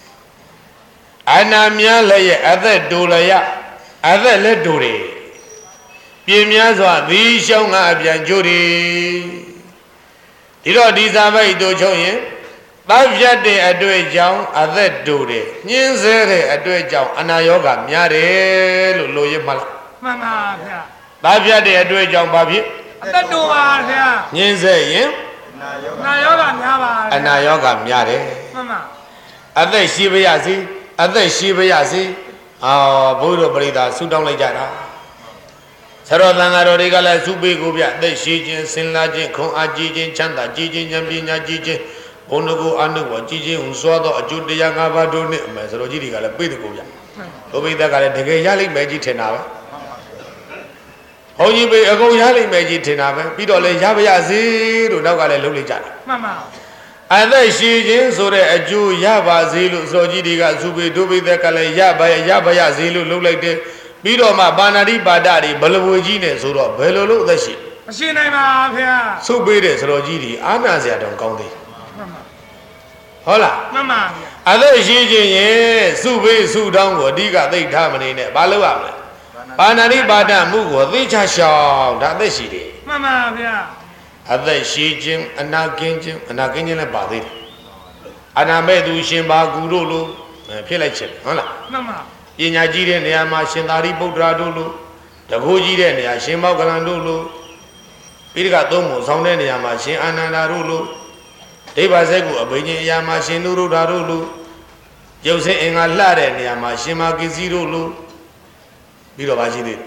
Anamya leye ada dolaya ada le dure. Piemya zwa di shong nga pian juri. Diro di sabai do chong yin. Tap yat de atwe jaung ada dure. Nyin se de atwe jaung ana yoga mya de lo ye mal. Mama ya. Tap yat de atwe jaung ba phit. Ada dua ya. Nyin se yin. Na yoga nyaba. Ana yoga mya de. Mama. Ada shi ba ya si. Ada shi ba ya si. Bhudo parida su taung lai ja da. Saro thanga ro de ka la su pe ko pya. Ada shi chin sin la chin khong a ji chin chant da ji chin nyam pnya ji chin. Bonugo anugo ji chin hu swa do aju taya nga ba do ni ame saro ji di ka la pe de ko pya. Ko pe da ka la takae ya lai me ji thin da ba. Hong ji pe a kaung ya lai me ji thin da ba. Pi do le ya ba ya si lo naw ka le lou lai ja da. Mama. Ada shi chin so de aju ya ba si lo saro ji di ka su pe do pe da ka le ya ba ya si lo lou lai de. Pi do ma banari bada ri balabwe ji ne so do bel lo lo ada shi. မရှိနိုင်ပါဗျာ Su pe de saro ji di a na sia taung kaung de. မှန်ပါဟုတ်လားမှန်ပါဗျာအသက်ရှိခြင်းရဲ့စုပေးစုတောင်းကိုအဓိကသိထားမနေနဲ့ဘာလို့ရမလဲပါဏာတိပါဒမှုကိုသိချရှောင်ဒါအသက်ရှိတယ်မှန်ပါဗျာအသက်ရှိခြင်းအနာကင်းခြင်းလည်းပါသေးတယ်အနာမဲ့သူရှင်ဘာကူတို့လိုဖြစ်လိုက်ချက်ဟုတ်လားမှန်ပါပညာကြီးတဲ့နေရာမှာရှင်သာရိပုတ္တရာတို့လိုတကူကြီးတဲ့နေရာရှင်မောက္ကလန်တို့လိုပိဋကသုံးပုံဆောင်တဲ့နေရာမှာရှင်အာနန္ဒာတို့လိုဒိဗ္ဗစက်ကိုအဘိညာဉ်အရာမှာရှင်နုရုဒ္ဓတို့လိုရုပ်စင်းအင်္ဂါလှတဲ့နေရာမှာရှင်မာကိစီတို့လိုပြီးတော့ပါရှိသေးတယ်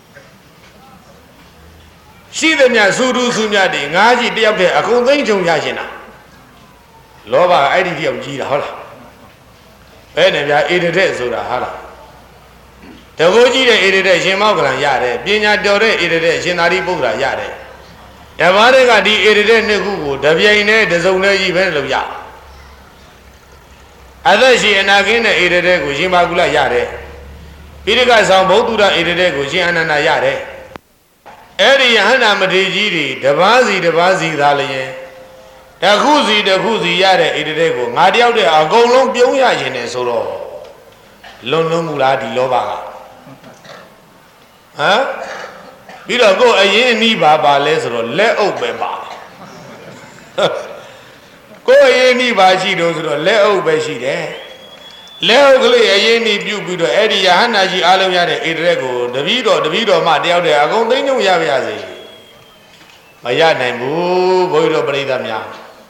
ရှိသမျှသုတုစုမြတ်တွေငါးကြီးတယောက်တည်းအကုန်သိမ့်ချုံရရှင်တာလောဘအဲ့ဒီတယောက်ကြီးတာဟုတ်လားဘယ်နဲ့ဗျာဧတတဲ့ဆိုတာဟာလားတကူကြီးတဲ့ဧတတဲ့ရှင်မောက္ကလန်ရတယ်ပညာတော်တဲ့ဧတတဲ့ရှင်သာရိပုတ္တရာရတယ်တပါးတွေကဒီဧရတဲ့နှစ်ခုကိုတပြိုင်နဲ့တစုံနဲ့ကြီးပဲလို့ရအသက်ရှိအနာကင်းတဲ့ဧရတဲ့ကိုရှင်ဘာကုလရတယ်ပိဋကဆောင်ဘုဒ္ဓရဧရတဲ့ကိုရှင်အနန္ဒာရတယ်အဲ့ဒီယဟန္တာမထေရကြီးတွေတပါးစီသာလျင်တခုစီရတဲ့ဧရတဲ့ကိုငါတယောက်တည်းအကုန်လုံးပြုံးရခြင်းနဲ့ဆိုတော့လုံးမူလားဒီလောဘကဟမ်ပြီးတော့ကိုအရင်အနီးပါလဲဆိုတော့လက်အုပ်ပဲပါကိုအရင်အနီးပါရှိတော့ဆိုတော့လက်အုပ်ပဲရှိတယ်လက်အုပ်ကလေးအရင်အနီးပြုတ်ပြီးတော့အဲ့ဒီယဟန္တာကြီးအားလုံးရတဲ့ဧတရက်ကိုတပည့်တော်မှတယောက်တည်းအကုန်သိမ့်ညုံရပါရစေမရနိုင်ဘူးဘုန်းကြီးတို့ပြိဿများ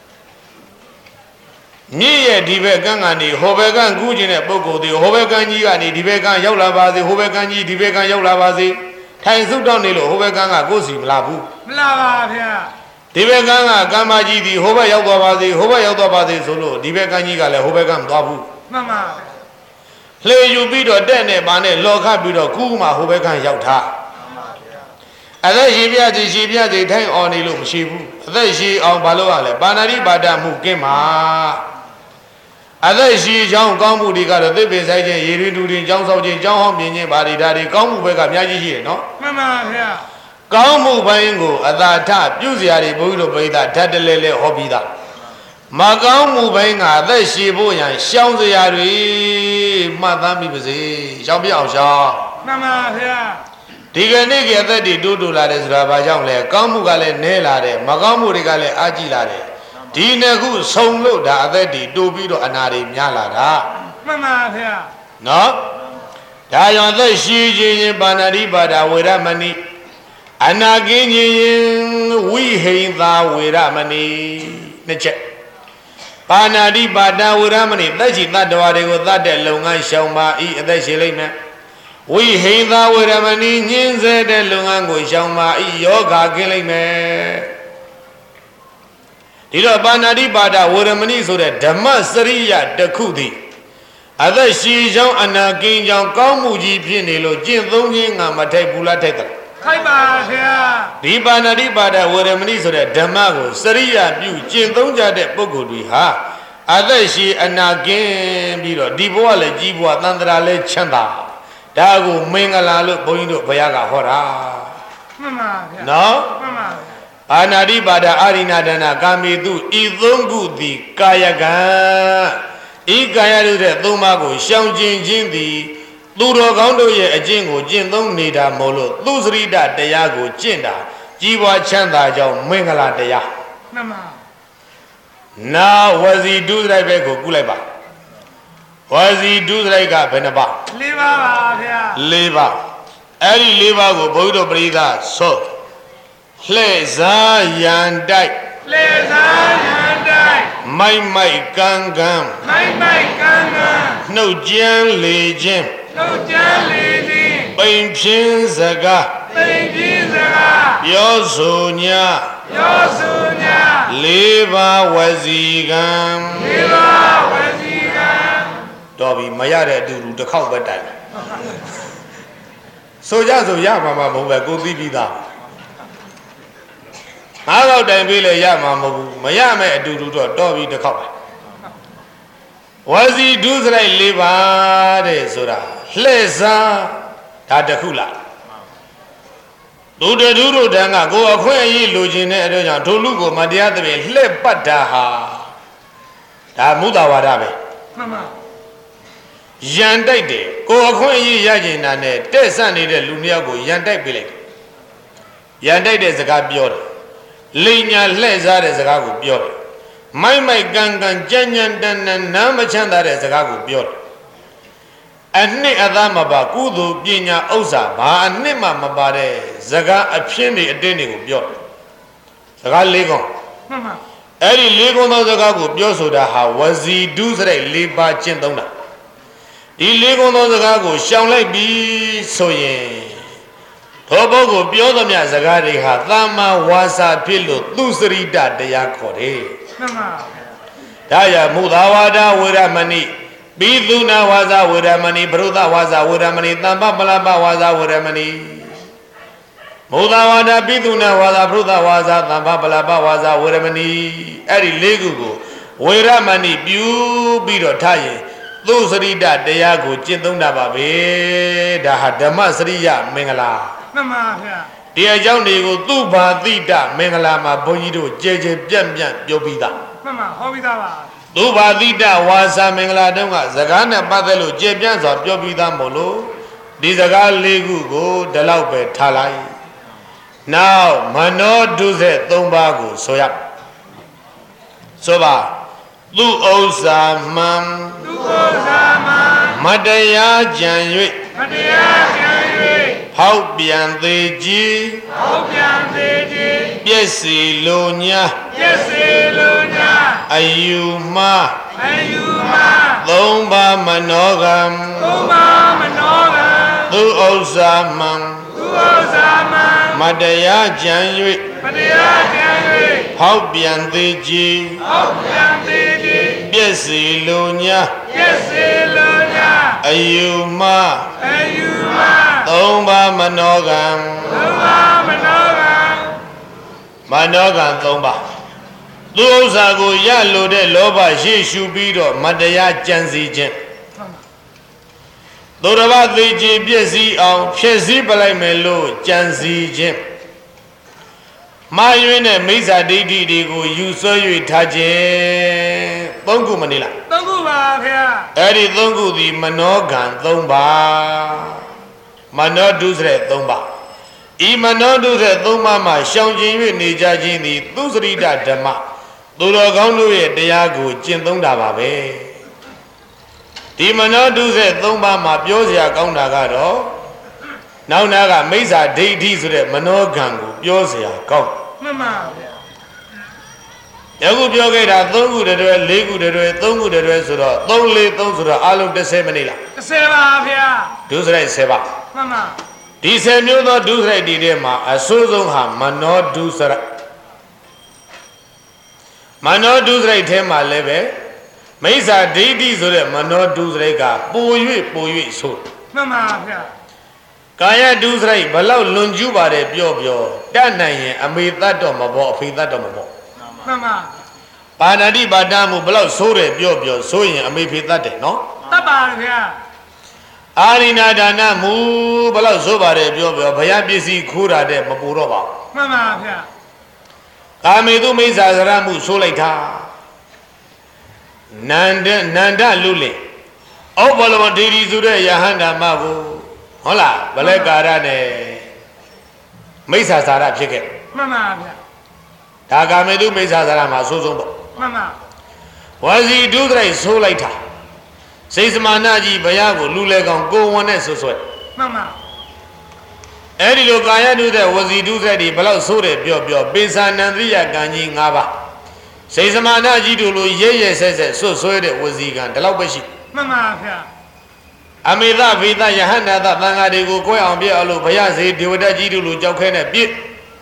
မြည့်ရဲ့ဒီဘက်ကန်းကနေဟိုဘက်ကန်းကူးခြင်းတဲ့ပုဂ္ဂိုလ်တွေဟိုဘက်ကန်းကြီးကနေဒီဘက်ကန်းရောက်လာပါစေဟိုဘက်ကန်းကြီးဒီဘက်ကန်းရောက်လာပါစေထိုင်စုတောင်းနေလို့ဟိုဘက်ကန်းကကိုယ်စီမလာဘူးမလာပါဗျာဒီဘက်ကန်းကကမ္မကြီးဒီဟိုဘက်ရောက်သွားပါစေဆိုလို့ဒီဘက်ကန်းကြီးကလည်းဟိုဘက်ကန်းမသွားဘူးမှန်ပါလှေယူပြီးတော့တက်နေပါနဲ့လော်ခတ်ပြီးတော့ကူးမှဟိုဘက်ကန်းရောက်ထားအသက်ရှိပြစီထိုင်အော်နေလို့မရှိဘူးအသက်ရှိအောင်ဘာလို့ရလဲပါဏာတိပါဒမှုကင်းမှာအသက်ရှိချောင်းကောင်းမှုတွေကတော့သစ်ပင်ဆိုင်ခြင်းရေရင်းတူတင်ကျောင်းဆောက်ခြင်းကျောင်းဟောင်းမြင်ခြင်းဗာဒီဒါတွေကောင်းမှုဘက်ကအများကြီးရှိတယ်နော်မှန်ပါဗျာကောင်းမှုပိုင်းကိုအသာထပြုစရာတွေဘုန်းကြီးတို့ပြိဿဓာတ်တလဲလဲဟောပြီးသားမကောင်းမှုပိုင်းကအသက်ရှိဖို့ရန်ရှောင်စရာတွေမှတ်သားမိပါစေရှောင်ပြအောင်ရှောင်မှန်ပါဗျာဒီကနေ့ကအသက်တွေတိုးလာတယ်ဆိုတာဘာကြောင့်လဲကောင်းမှုကလည်းနည်းလာတယ်မကောင်းမှုတွေကလည်းအားကြီးလာတယ်ဒီနှစ်ခုစုံလို့ဒါအသက်တွေတိုးပြီးတော့အနာတွေများလာတာမှန်ပါဗျာနော်ဒါကြောင့်သက်ရှိခြင်းပါဏာတိပါဒဝေရမဏိအနာကင်းခြင်းဝိဟိံသာဝေရမဏိနှစ်ချက်ပါဏာတိပါဒဝေရမဏိသက်ရှိတတ္တဝါတွေကိုသတ်တဲ့လုပ်ငန်းရှောင်ပါဤအသက်ရှိလိမ့်မယ်ဝိဟိန္ဒဝရမဏိညင်းစေတဲ့လုပ်ငန်းကိုရှောင်ပါဤယောဂကင်းလိုက်မယ်ဒီတော့ပါဏာတိပါဒဝရမဏိဆိုတဲ့ဓမ္မစရိယတစ်ခုသည်အသက်ရှိကြောင်းအနာကင်းကြောင်းကောင်းမှုကြီးဖြစ်နေလို့ကျင့်သုံးခြင်းငါမထိုက်ဘူးလားထိုက်တယ်ထိုက်ပါဗျာဒီပါဏာတိပါဒဝရမဏိဆိုတဲ့ဓမ္မကိုစရိယပြုကျင့်သုံးကြတဲ့ပုဂ္ဂိုလ်တွေဟာအသက်ရှိအနာကင်းပြီးတော့ဒီဘဝလည်းကြီးဘဝသန္တရာလည်းချမ်းသာဒါကိုမင်္ဂလာလို့ဘုန်းကြီးတို့ဘုရားကဟောတာမှန်ပါဗျာနော်မှန်ပါပါဏာတိပါဒအာရိဏဒနာကာမေတုဤသုံးခုသည်ကာယကံဤကာယတို့တဲ့သုံးပါးကိုရှောင်ကျင်ခြင်းသည်သူတော်ကောင်းတို့ရဲ့အကျင့်ကိုကျင့်သုံးနေတာမို့လို့သူစရိတတရားကိုကျင့်တာကြီးပွားချမ်းသာကြောင်းမင်္ဂလာတရားမှန်ပါနာဝစီဒုစရိုက်ဘက်ကိုကုလိုက်ပါဝစီဒုစရိုက်ကဘယ်နှပါ၄ပါးပါဗျာ၄ပါးအဲ့ဒီ၄ပါးကိုဘုရားတို့ပရိသတ်ဆိုလှဲ့စားရန်တိုက်လှဲ့စားရန်တိုက်မိုက်မိုက်ကန်းကန်းမိုက်မိုက်ကန်းကန်းနှုတ်ကြမ်းလေခြင်းနှုတ်ကြမ်းလေခြင်းပိန်ဖြင်းစကားပိန်ဖြင်းစကားပြောဆိုညာပြောဆိုညာ၄ပါးဝစီကံ၄ပါးဝစီကံတော်ပြီမရတဲ့အတူတူတစ်ခေါက်ပဲတိုင်ဆိုကြဆိုရမှာမဟုတ်ပဲကိုသိပြီးသားငါးခေါက်တိုင်ပေးလဲရမှာမဟုတ်ဘူးမရမဲ့အတူတူတော့တော်ပြီတစ်ခေါက်ပဲဝစီဒုစရိုက်၄ပါးတဲ့ဆိုတာလှဲ့စားဒါတစ်ခုလားသူတတူတို့တန်းကကိုအခွင့်အရေးလိုချင်တဲ့အတွက်ကြောင့်ဒုလူကိုမတရားသဖြင့်လှဲ့ပတ်တာဟာဒါမုဒ္ဒဝါဒပဲမှန်ပါရန်တိုက်တယ်ကိုအခွင့်အရေးရကျင်တာနဲ့တဲ့ဆန့်နေတဲ့လူမျိုးကိုရန်တိုက်ပေးလိုက်တယ်ရန်တိုက်တဲ့စကားပြောတယ်လိန်ညာလှဲ့စားတဲ့စကားကိုပြောတယ်မိုက်မိုက်ကန်ကန်ကြမ်းကြမ်းတန်တန်နားမချမ်းသာတဲ့စကားကိုပြောတယ်အနှစ်အသားမပါကုသိုလ်ပညာဥစ္စာဘာအနှစ်မှမပါတဲ့စကားအဖြစ်တွေအတင်းတွေကိုပြောတယ်စကား၄ခုမှန်ပါအဲ့ဒီ၄ခုသောစကားကိုပြောဆိုတာဟာဝစီဒုစရိုက်၄ပါးကျင့်သုံးတာဒီ၄ခုသောစကားကိုရှောင်လိုက်ပြီးဆိုရင်သောပုဂ္ဂိုလ်ပြောသမျှစကားတွေဟာသမ္မာဝါစာဖြစ်လို့သူစရိတတရားခေါ်တယ်မှန်ပါဒါရမုသာဝါဒဝေရမဏိပိသုနာဝါစာဝေရမဏိပရုသဝါစာဝေရမဏိတမ္ပပလပဝါစာဝေရမဏိမုသာဝါဒပိသုနာဝါစာပရုသဝါစာတမ္ပပလပဝါစာဝေရမဏိအဲ့ဒီ၄ခုကိုဝေရမဏိပြုပြီးတော့ထားရင်သူစရိတတရားကိုကျင့်သုံးတာပါပဲဒါဟာဓမ္မစရိယမင်္ဂလာမှန်ပါဗျာဒီအကြောင်းတွေကိုသူ့ဘာတိတမင်္ဂလာမှာဘုန်းကြီးတို့ကြဲကြဲပြန့်ပြန့်ပြောပြီးသားမှန်ပါဟောပြီးသားပါသူ့ဘာတိတဝါစာမင်္ဂလာတုန်းကစကားနဲ့ပတ်သက်လို့ကြဲပြန့်စွာပြောပြီးသားမို့လို့ဒီစကား၄ခုကိုဒီလောက်ပဲထားလိုက်နောက်မနောဒုစက်၃ပါးကိုဆိုရဆိုပါသူဥစ္စာမှန်သူဥစ္စာမှန်မတရားကြံ၍မတရားကြံ၍ဟောက်ပြန်သေးကြီးဟောက်ပြန်သေးကြီးပြည့်စီလိုညာပြည့်စီလိုညာအယူမှားအယူမှားသုံးပါးမနောကံသုံးပါးမနောကံသူဥစ္စာမှန်သူဥစ္စာမှန်မတရားကြံ၍မတရားကြံ၍ဟောက်ပြန်သေးကြီးဟောက်ပြန်သေးကြီးပြည့်စီလိုညာပြည့်စီလိုညာအယူမှားအယူမှားသုံးပါးမနောကံသုံးပါးမနောကံမနောကံ၃ပါးသူဥစ္စာကိုရလိုတဲ့လောဘရှိရှုပြီးတော့မတရားကြံစီခြင်းသူတစ်ပါးသိကြည်ပြည့်စည်အောင်ဖြည့်ဆည်းပလိုက်မယ်လို့ကြံစီခြင်းမာယွင်းတဲ့မိစ္ဆာဒိဋ္ဌိတွေကိုယူဆွဲ၍ထားခြင်း၃ခုမနေလား၃ခုပါဗျာအဲ့ဒီ၃ခုသည်မနောကံ၃ပါးမနောဒုစရိုက်၃ပါးဤမနောဒုစရိုက်၃ပါးမှာရှောင်ကျင်၍နေကြခြင်းသည်သူစရိတဓမ္မသူတော်ကောင်းတို့ရဲ့တရားကိုကျင့်သုံးတာပါပဲဒီမနောဒုစရိုက်၃ပါးမှာပြောစရာကောင်းတာကတော့နောက်နာကမိစ္ဆာဒိဋ္ဌိဆိုတဲ့မနောကံကိုပြောစရာကောင်းမှန်ပါဗျာအခုပြောခဲ့တာ3ခုတည်း4ခုတည်း3ခုတည်းဆိုတော့3 4 3ဆိုတော့အလုံး10မနေလား 10ပါဗျာဒုစရိုက်10ပါမှန်ပါဒီ10မျိုးသောဒုစရိုက်တွေထဲမှာအဆိုးဆုံးဟာမနောဒုစရိုက်မနောဒုစရိုက်ထဲမှာလည်းပဲမိစ္ဆာဒိဋ္ဌိဆိုတဲ့မနောဒုစရိုက်ကပို၍ဆိုးမှန်ပါဗျာကာယဒုစရိုက်ဘလောက်လွန်ကျူးပါတယ်ပြောတတ်နိုင်ရင်အမေတတ်တော့မပေါ့အဖေတတ်တော့မပေါ့မှန်ပါပါဏာတိပါဒမှုဘလောက်ဆိုးတယ်ပြောဆိုရင်အမေဖေတတ်တယ်နော်တတ်ပါဗျာအာရိဏဒါနမှုဘလောက်ဆိုးပါတယ်ပြောဘုရားပစ္စည်းခိုးတာတဲ့မပူတော့ပါဘူးမှန်ပါဗျာကာမေတုမိစ္ဆာစရမှုဆိုးလိုက်တာနန္ဒလူလင်ဩဘလဝဒေဒီဆိုတဲ့ယဟန္တာမကိုဟုတ်လားဗလက်ကာရနဲ့မိစ္ဆာစာရဖြစ်ခဲ့မှန်ပါဗျာဒါကာမေတုမိစ္ဆာစာရမှာဆိုးဆုံးပေါ့မှန်ပါဝစီဒုဒရိုက်ဆိုးလိုက်တာစိတ်စမာနာကြီးဘုရားကိုလူလဲကောင်ကိုဝန်နဲ့ဆွဆွဲမှန်ပါအဲ့ဒီလိုကာယတုတဲ့ဝစီဒုစရိုက်တွေဘလောက်ဆိုးတယ်ပြောပိဿာနန္ဒရိယကံကြီး5ပါးစိတ်စမာနာကြီးတို့လိုရဲဆက်ဆွဆွဲတဲ့ဝစီကံဒီလောက်ပဲရှိမှန်ပါဗျာအမေသဗေသယဟန္တာသသံဃာတွေကိုကိုယ်အောင်ပြအောင်လို့ဘုရားစေဒေဝဒတ်ကြီးတို့လိုကြောက်ခဲနဲ့ပြည့်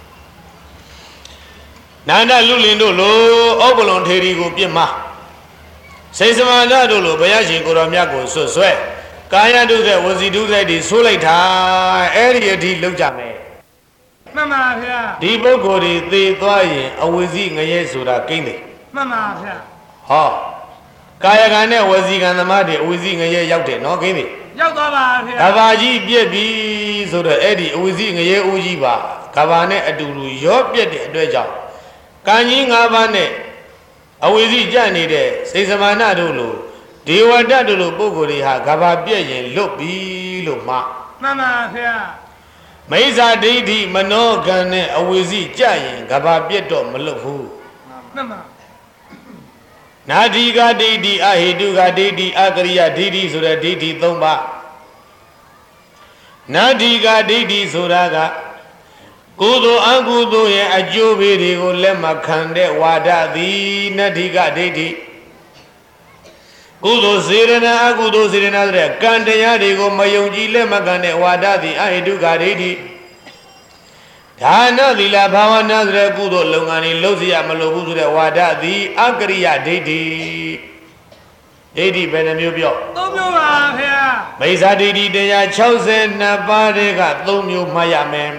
နန္ဒလူလင်တို့လိုဩဘလွန်ထေရီကိုပြစ်မှာစိတ်စမာနာတို့လိုဘုရားရှင်ကိုတော်မြတ်ကိုဆွဲကာယတုတဲ့ဝစီတုတဲ့တွေဆိုးလိုက်တာအဲ့ဒီအထိလောက်ကြမယ်မှန်ပါဗျာဒီပုဂ္ဂိုလ်တွေသေသွားရင်အဝစီငရဲဆိုတာကိန်းတယ်မှန်ပါဗျာဟောကာယကံနဲ့ဝစီကံသမားတွေအဝစီငရဲရောက်တယ်နော်ကိန်းတယ်ရောက်သွားပါဗျာကဘာကြီးပြက်ပြီဆိုတော့အဲ့ဒီအဝစီငရဲဦးကြီးပါကဘာနဲ့အတူတူရောပြက်တဲ့အတွက်ကြောင့်ကံကြီး5ပါးနဲ့အဝစီကြနေတဲ့စေစမာနတို့လိုဒေဝတ္တတို့လိုပုဂ္ဂိုလ်တွေဟာကဘာပြက်ရင်လွတ်ပြီလို့မှမှန်ပါဗျာမိစ္ဆာဒိဋ္ဌိမနောကံနဲ့အဝစီကြရင်ကဘာပြက်တော့မလွတ်ဘူးမှန်ပါနာတိကဒိဋ္ဌိအဟိတုကဒိဋ္ဌိအကရိယဒိဋ္ဌိဆိုတဲ့ဒိဋ္ဌိ3ပါးနာတိကဒိဋ္ဌိဆိုတာကကုသိုလ်အကုသိုလ်ရဲ့အကျိုးပေးတွေကိုလက်မခံတဲ့ဝါဒသည်နတ္ထိကဒိဋ္ဌိကုသိုလ်စေရနာအကုသိုလ်စေရနာဆိုတဲ့ကံတရားတွေကိုမယုံကြည်လက်မခံတဲ့ဝါဒသည်အဟိတုကဒိဋ္ဌိဒါနသီလဘာဝနာဆိုတဲ့ကုသိုလ်လုပ်ငန်းတွေလုပ်စီရမလို့ဘူးဆိုတဲ့ဝါဒသည်အကရိယဒိဋ္ဌိဒိဋ္ဌိဘယ်နှမျိုးပြော 3မျိုးပါဗျာမိစ္ဆာဒိဋ္ဌိတရား62ပါးတွေက3မျိုးမှတ်ရမယ်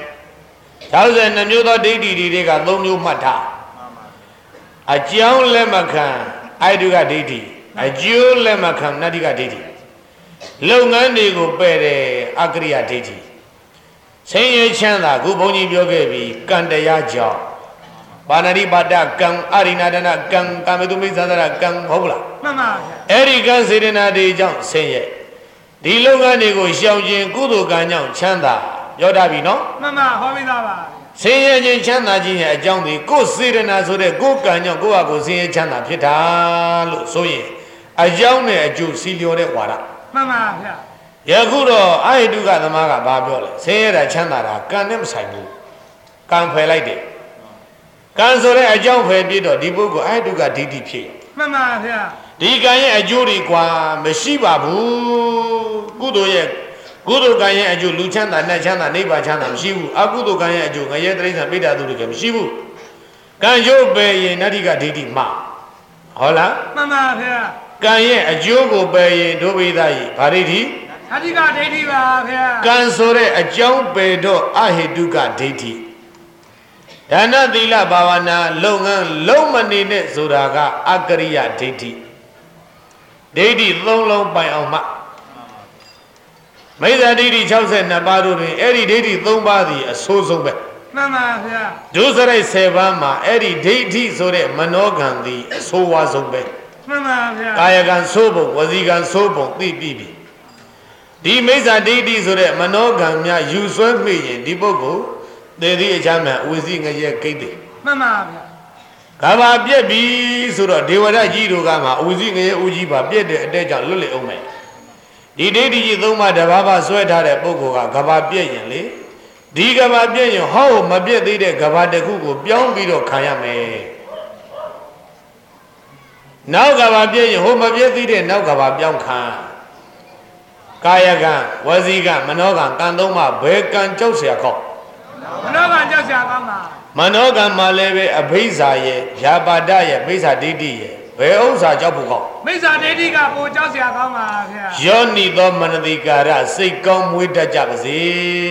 62မျိုးသောဒိဋ္ဌိတွေက3မျိုးမှတ်ထားအကြောင်းလက်မခံအဟိတုကဒိဋ္ဌိအကျိုးလက်မခံနတ္တိကဒိဋ္ဌိလုပ်ငန်းတွေကိုပယ်တယ်အကရိယဒိဋ္ဌိဆင်းရဲချမ်းသာခုဘုန်းကြီးပြောခဲ့ပြီကံတရားကြောင့်ပါဏာတိပါဒကံအရိဏဒနာကံကာမေတုမိစ္ဆာသရကံဟုတ်လားမှန်ပါဗျာအဲ့ဒီကံစေတနာတွေကြောင့်ဆင်းရဲဒီလုပ်ငန်းတွေကိုရှောင်ကျင်ကုသိုလ်ကံကြောင့်ချမ်းသာပြောတာပြီနော်မှန်ပါဟောပြီးသားပါဆင်းရဲခြင်းချမ်းသာခြင်းရဲ့အကြောင်းဒီကိုယ်စေတနာဆိုတဲ့ကိုယ်ကံကြောင့်ကိုယ့်ဟာကိုယ်ဆင်းရဲချမ်းသာဖြစ်တာလို့ဆိုရင်အကြောင်းနဲ့အကျိုးစီလျော်တဲ့ဝါဒမှန်ပါဗျာယခုတော့အဟိတုကသမားကဘာပြောလဲဆင်းရဲတာချမ်းသာတာကံနဲ့မဆိုင်ဘူးကံဖယ်လိုက်တယ်ကံဆိုတဲ့အကြောင်းဖယ်ပြတော့ဒီပုဂ္ဂိုလ်အဟိတုကဒိဋ္ဌိဖြစ်မှန်ပါဗျာဒီကံရဲ့အကျိုးတွေကွာမရှိပါဘူးကုသိုလ်ကံရဲ့အကျိုးလူချမ်းသာနတ်ချမ်းသာနိဗ္ဗာန်ချမ်းသာမရှိဘူးအကုသိုလ်ကံရဲ့အကျိုးငရဲတိရစ္ဆာန်ပိဋကသူတွေကမရှိဘူးကံကျိုးပယ်ရင်နတ္တိကဒိဋ္ဌိမှဟုတ်လားမှန်ပါဗျာကံရဲ့အကျိုးကိုပယ်ရင်ဒုဗိဒယဘာဒိဋ္ဌိအဓိကဒိဋ္ဌိပါဗျာကံဆိုတဲ့အကြောင်းပယ်တော့အဟိတုကဒိဋ္ဌိဒါနသီလဘာဝနာလုပ်ငန်းလုံးမနေနဲ့ဆိုတာကအကရိယဒိဋ္ဌိဒိဋ္ဌိ3လုံးပိုင်အောင်မှမိစ္ဆာဒိဋ္ဌိ62ပါးတို့တွင်အဲ့ဒီဒိဋ္ဌိ3ပါးသည်အဆိုးဆုံးပဲမှန်ပါဗျာဒုစရိုက်10ပါးမှာအဲ့ဒီဒိဋ္ဌိဆိုတဲ့မနောကံသည်အဆိုးဝါးဆုံးပဲမှန်ပါဗျာကာယကံဆိုးပုံဝစီကံဆိုးပုံသိပြီဒီမိစ္ဆာဒိဋ္ဌိဆိုတဲ့မနောကံများယူဆွဲမိရင်ဒီပုဂ္ဂိုလ်သေသည့်အချမ်းမှဝစီငရဲကိတ်တယ်မှန်ပါဗျာကဘာပြက်ပြီဆိုတော့ဒေဝရကြီးတို့ကမှဝစီငရဲဦးကြီးပါပြက်တဲ့အတဲကြောင့်လွတ်လေအောင်မယ်ဒီဒိဋ္ဌိကြီး3ပါးတဘာဘာဆွဲထားတဲ့ပုဂ္ဂိုလ်ကကဘာပြက်ရင်လေဒီကဘာပြက်ရင်ဟောမပြက်သေးတဲ့ကဘာတစ်ခုကိုပြောင်းပြီးတော့ခံရမယ်နောက်ကဘာပြည့်ရင်ဟိုမပြည့်သေးတဲ့နောက်ကဘာပြောင်းခံကာယကံဝစီကံမနောကံကံသုံးပါဘယ်ကံကြောက်เสียကောက်မနောကကြောက်เสียကောင်းပါမနောကံမှာလည်းပဲအဘိဇာရဲ့ဗျာပါဒရဲ့မိစ္ဆာဒိဋ္ဌိရဲ့ဘယ်ဥစ္စာကြောက်ဖို့ကောက်မိစ္ဆာဒိဋ္ဌိကပိုကြောက်เสียကောင်းပါဗျာယောနိသောမနတိကာရစိတ်ကောင်းမွေးတတ်ကြပါစေ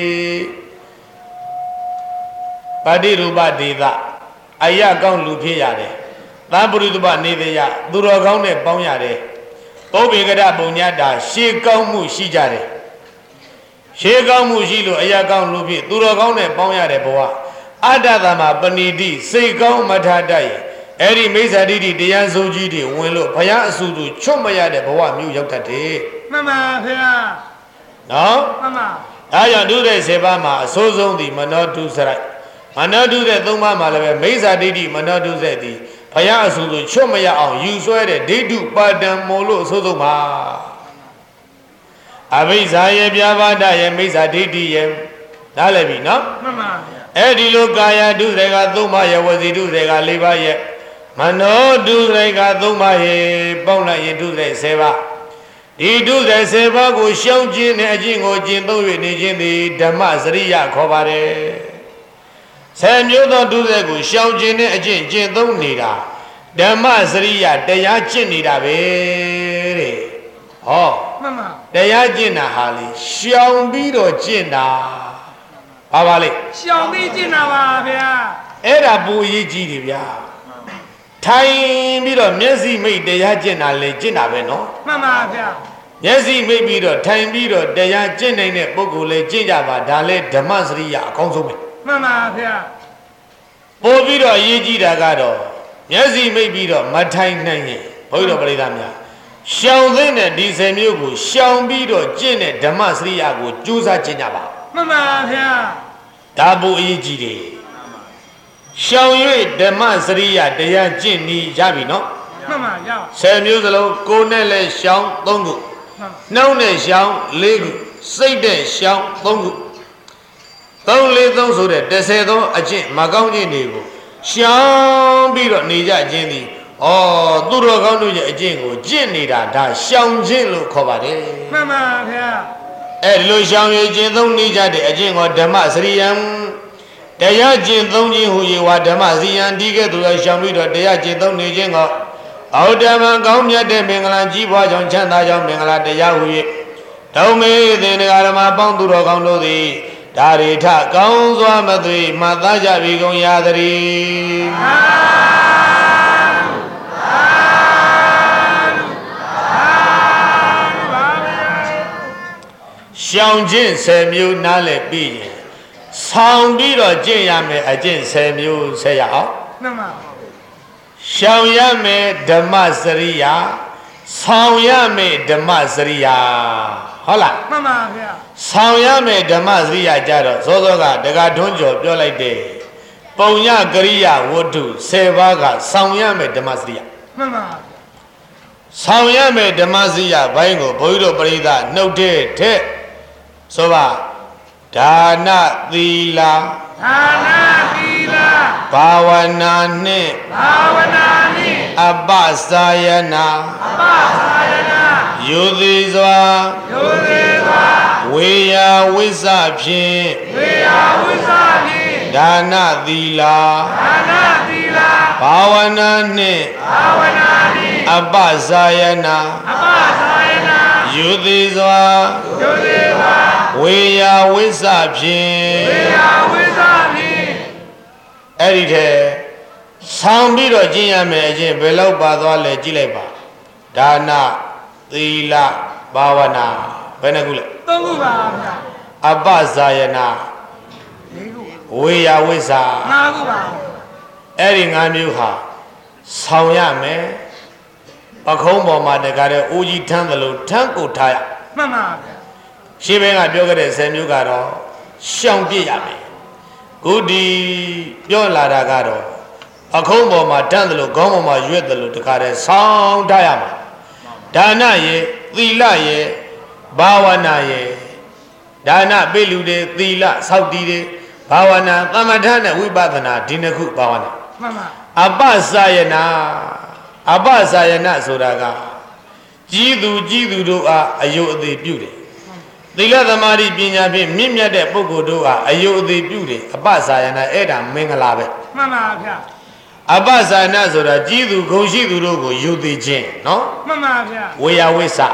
ပါတိရူပဒေသအယကောင်းလူဖြစ်ရတယ်သံပရိသပနေသေးရသူတော်ကောင်းနဲ့ပေါင်းရတယ်ပုဗ္ဗေကရပုံညတာရှေးကောင်းမှုရှိကြတယ်ရှေးကောင်းမှုရှိလို့အယကောင်းလူဖြစ်သူတော်ကောင်းနဲ့ပေါင်းရတဲ့ဘဝအတ္တသမပဏိတိစိတ်ကောင်းမထတတ်ရင်အဲ့ဒီမိစ္ဆာဒိဋ္ဌိတရားစိုးကြီးတွေဝင်လို့ဘုရားအဆူသူချွတ်မရတဲ့ဘဝမျိုးရောက်တတ်တယ်မှန်ပါဗျာနော်မှန်ပါဒါကြောင့်ဒုတဲ့7ပါးမှာအစိုးဆုံးသည်မနောတုစရိုက်မနောတုတဲ့3ပါးမှာလည်းပဲမိစ္ဆာဒိဋ္ဌိမနောတုဆက်သည်ဘုရားအဆူသူချွတ်မရအောင်ယူဆွဲတဲ့ဒိဋ္ဌုပါဒံမို့လို့အစိုးဆုံးပါအဘိဇာရဲ့ပြပါဒရဲ့မိစ္ဆာဒိဋ္ဌိရဲ့နားလည်ပြီနော်မှန်ပါဗျာအဲ့ဒီလိုကာယဒုစရိုက်က3ပါးရဲ့ဝစီဒုစရိုက်က4ပါးရဲ့မနောဒုစရိုက်က3ပါးရဲ့ပေါင်းလိုက်ရင်ဒုစရိုက်10ပါးဒီဒုစရိုက်10ပါးကိုရှောင်ကျင်တဲ့အကျင့်ကိုကျင့်သုံး၍နေခြင်းသည်ဓမ္မစရိယခေါ်ပါတယ်10မျိုးသောဒုစရိုက်ကိုရှောင်ကျင်တဲ့အကျင့်ကျင့်သုံးနေတာဓမ္မစရိယတရားကျင့်နေတာပဲတဲ့ဟောမှန်ပါတရားကျင့်တာဟာလေရှောင်ပြီးတော့ကျင့်တာဘာပါလဲရှောင်ပြီးကျင့်တာပါဗျာအဲ့ဒါပူအရေးကြီးတယ်ဗျာထိုင်ပြီးတော့မျက်စိမိတ်တရားကျင့်တာလေကျင့်တာပဲနော်မှန်ပါဗျာမျက်စိမိတ်ပြီးတော့ထိုင်ပြီးတော့တရားကျင့်နိုင်တဲ့ပုဂ္ဂိုလ်လေကျင့်ကြပါဒါလေဓမ္မစရိယအကောင်းဆုံးပဲမှန်ပါဗျာပို့ပြီးတော့အရေးကြီးတာကတော့မျက်စိမိတ်ပြီးတော့မထိုင်နိုင်ရင်ဘုရားတော်ပရိသတ်များရှောင်သိတဲ့ဒီ10မျိုးကိုရှောင်ပြီးတော့ကျင့်တဲ့ဓမ္မစရိယကိုကြိုးစားကျင့်ကြပါမှန်ပါဗျာဒါပို့အရေးကြီးတယ်ရှောင်၍ဓမ္မစရိယတရားကျင့်နေရပြီနော်မှန်ပါရပါ 10မျိုးစလုံးကိုယ်နဲ့လည်းရှောင်3ခုနှုတ်နဲ့ရှောင်4ခုစိတ်နဲ့ရှောင်3ခု343ဆိုတဲ့30သောအကျင့်မကောင်းခြင်းတွေကိုရှောင်ပြီးတော့နေကြခြင်းသည်ဩသူတော်ကောင်းတို့ရဲ့အကျင့်ကိုကျင့်နေတာဒါရှောင်ခြင်းလို့ခေါ်ပါတယ်မှန်ပါဗျာအဲ့ဒီလိုရှောင်ရခြင်းသုံးနေကြတဲ့အကျင့်ကိုဓမ္မစရိယံတရားကျင့်သုံးခြင်းဟူ၍ဝါဓမ္မစရိယံဒီကဲ့သို့ရှောင်ပြီးတော့တရားကျင့်သုံးနေခြင်းကိုအောတမံကောင်းမြတ်တဲ့မင်္ဂလာကြီးပွားကြောင်းချမ်းသာကြောင်းမင်္ဂလာတရားဟူ၍ဓမ္မေသင်္ဃာရမပေါင်းသူတော်ကောင်းတို့သည်ဒါရိထကောင်းစွာမသွေမှတ်သားကြပြီကုန်ရသည်ရှောင်ခြင်း10မျိုးနားလည်ပြီးရင်ဆောင်ပြီးတော့ကျင့်ရမယ်အကျင့်10မျိုးဆက်ရအောင်မှန်ပါရှောင်ရမယ်ဓမ္မစရိယာဆောင်ရမယ်ဓမ္မစရိယာဟုတ်လားမှန်ပါဗျာဆောင်ရမယ်ဓမ္မစရိယာကြတော့စောစောကတက္ကထွန်းကျော်ပြောလိုက်တယ်ပုံညကရိယာဝတ္ထု10ပါးကဆောင်ရမယ်ဓမ္မစရိယာမှန်ပါဆောင်ရမယ်ဓမ္မစရိယာဘိုင်းကိုဘုန်းကြီးတို့ပရိသတ်နှုတ်တဲ့ဆိုပါဒါနသီလဒါနသီလဘာဝနာနှင့်ဘာဝနာနှင့်အပ္ပစာယနာအပ္ပစာယနာယူသည်စွာယူသည်စွာဝေယဝိဇ္ဇဖြင့်ဝေယဝိဇ္ဇဖြင့်ဒါနသီလဒါနသီလဘာဝနာနှင့်ဘာဝနာနှင့်အပ္ပစာယနာအပ္ပစာယနာယူသည်စွာယူသည်စွာဝေယဝိဇ္ဇဖြင့်ဝေယဝိဇ္ဇဖြင့်အဲ့ဒီထဲဆောင်ပြီးတော့ကျင့်ရမယ်အချင်းဘယ်လောက်ပါသွားလဲကြည့်လိုက်ပါဒါနသီလဘာဝနာဘယ်နှခုလဲ 3ခုပါဗျာအပ္ပဇာယနာ 4ခုဝေယဝိဇ္ဇ 5ခုပါအဲ့ဒီ5မျိုးဟာဆောင်ရမယ်ပခုံးပေါ်မှာတကားတဲ့ဦးကြီးထမ်းသလိုထမ်းကိုထားရမှန်ပါဗျာရှင်းဘင်းကပြောခဲ့တဲ့10မျိုးကတော့ရှောင်ပြစ်ရမယ်ခုဒီပြောလာတာကတော့အခုံးပေါ်မှာတန်းတယ်လို့ခေါင်းပေါ်မှာရွက်တယ်လို့တခါတည်းဆောင်းထားရမှာဒါနရဲ့သီလရဲ့ဘာဝနာရဲ့ဒါနပိလူတွေသီလစောက်တီတွေဘာဝနာသမထနဲ့ဝိပဿနာဒီနှစ်ခုဘာဝနာမှန်ပါအပ္ပစာယနာအပ္ပစာယနာဆိုတာကကြီးသူတို့အားအယုအသေးပြုတယ်သီလသမာဓိပညာဖြင့်မြင့်မြတ်တဲ့ပုဂ္ဂိုလ်တို့အားအယုအသေးပြုတယ်အပ္ပစာယနာအဲ့ဒါမင်္ဂလာပဲမှန်ပါဗျာအပ္ပစာယနာဆိုတာကြီးသူဂုဏ်ရှိသူတို့ကိုယုသေးခြင်းနော်မှန်ပါဗျာဝေယဝိသ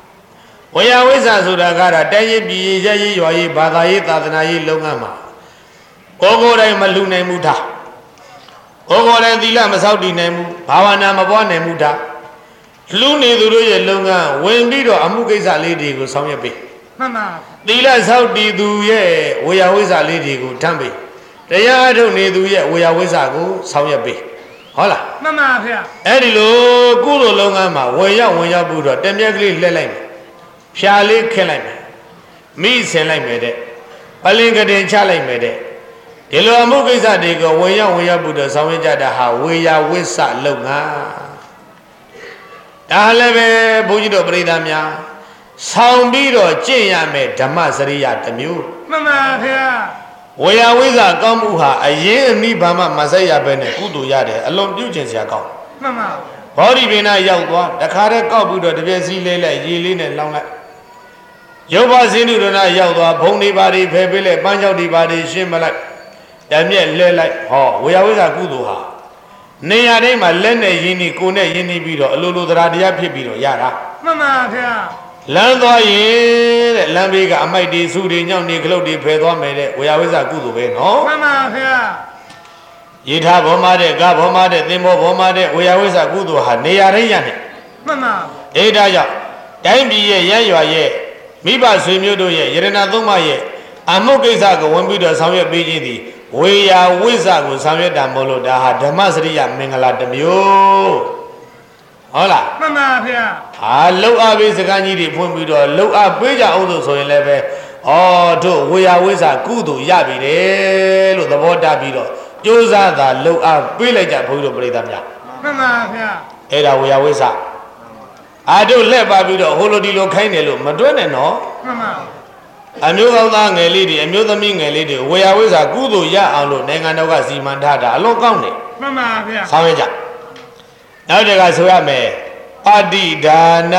ဆိုတာကတော့တိုင်းရေးပြည်ရေးရေးရွာရေးဘာသာရေးသာသနာရေးလုပ်ငန်းမှာကိုယ်တိုင်မလူနိုင်ဘူးထားကိုယ်တိုင်သီလမဆောက်တည်နိုင်ဘူးဘာဝနာမပွားနိုင်ဘူးထားလူနေသူတို့ရဲ့လုပ်ငန်းဝင်ပြီးတော့အမှုကိစ္စလေးတွေကိုဆောင်ရွက်ပေးမှန်ပါသီလဆောက်တည်သူရဲ့ဝေယဝိဇ္ဇလေးတွေကိုထမ်းပေးတရားထုတ်နေသူရဲ့ဝေယဝိဇ္ဇကိုဆောင်ရွက်ပေးဟုတ်လားမှန်ပါဗျာအဲ့ဒီလိုကုသိုလ်လုပ်ငန်းမှာဝင်ရောက်ပြီးတော့တမျက်ကလေးလှည့်လိုက်မယ်ဖြာလေးခက်လိုက်မယ်မိဆင်လိုက်မယ်တဲ့ပလင်ကတင်ချလိုက်မယ်တဲ့ဒီလိုအမှုကိစ္စတွေကိုဝင်ရောက်ပြီးတော့ဆောင်ရွက်ကြတာဟာဝေယဝိဇ္ဇလုပ်ငန်းဒါလည်းပဲဘုန်းကြီးတို့ပရိသတ်များဆောင်ပြီးတော့ကျင့်ရမယ်ဓမ္မစရိယတစ်မျိုးမှန်ပါဗျာဝေယဝိဇ္ဇကောင်းမှုဟာအရင်အမိဘာမှမဆက်ရဘဲနဲ့ကုသိုလ်ရတယ်အလွန်ပြုကျင့်စရာကောင်းမှန်ပါဘောဓိပင်နာရောက်သွားတခါတည်းကောက်ပြီးတော့တပြည့်စည်းလေးလိုက်ရေလေးနဲ့လောင်းလိုက်ရုပ်ပါစင်းတုရဏရောက်သွားဘုံဒီပါတွေဖယ်ပေးလိုက်ပန်းချောက်ဒီပါတွေရှင်းမလိုက်တမျက်လဲလိုက်ဟောဝေယဝိဇ္ဇကုသိုလ်ဟာနေရာတိုင်းမှာလက်နဲ့ရင်းနှီးကိုယ်နဲ့ရင်းနှီးပြီးတော့အလိုလိုတရားဖြစ်ပြီးတော့ရတာမှန်ပါဗျာလမ်းသွားရင်တဲ့လမ်းဘေးကအမိုက်တွေစုတွေညောင်းတွေခလုတ်တွေဖယ်သွားမယ်တဲ့ဝေယဝိဇ္ဇကုသိုလ်ပဲနော်မှန်ပါဗျာရေထားဘောမှာတဲ့ကဘောမှာတဲ့သင်္ဘောဘောမှာတဲ့ဝေယဝိဇ္ဇကုသိုလ်ဟာနေရာတိုင်းရနေမှန်ပါအေးဒါကြောင့်တိုင်းပြည်ရဲ့ရရွာရဲ့မိဘဆွေမျိုးတို့ရဲ့ယရဏသုံးပါးရဲ့အမှုကိစ္စကိုဝင်ပြီးတော့ဆောင်ရွက်ပေးခြင်းသည်ဝေယဝိဇ္ဇကိုဆောင်ရွက်တာမဟုတ်လို့ဒါဟာဓမ္မစရိယမင်္ဂလာတစ်မျိုးဟုတ်လားမှန်ပါဗျာဟာလှုပ်အားပေးစကားကြီးတွေဖွင့်ပြီးတော့လှုပ်အားပေးကြအောင်ဆိုရင်လည်းပဲဩတို့ဝေယဝိဇ္ဇကုသိုလ်ရပြီလေလို့သဘောတပြီးတော့ကြိုးစားတာလှုပ်အားပေးလိုက်ကြဘုန်းကြီးတို့ပြိဿများမှန်ပါဗျာအဲ့ဒါဝေယဝိဇ္ဇအာတို့လက်ပါပြီးတော့ဟိုလိုဒီလိုခိုင်းတယ်လို့မတွဲနဲ့နော်မှန်ပါအမျိုးကောင်းသားငယ်လေးတွေအမျိုးသမီးငယ်လေးတွေဝေယဝိဇ္ဇကုသိုလ်ရအောင်လို့နိုင်ငံတော်ကစီမံထားတာအလွန်ကောင်းတယ်မှန်ပါဗျာဆောင်းရကြနောက်တကဆိုရမယ်ပฏิဒါန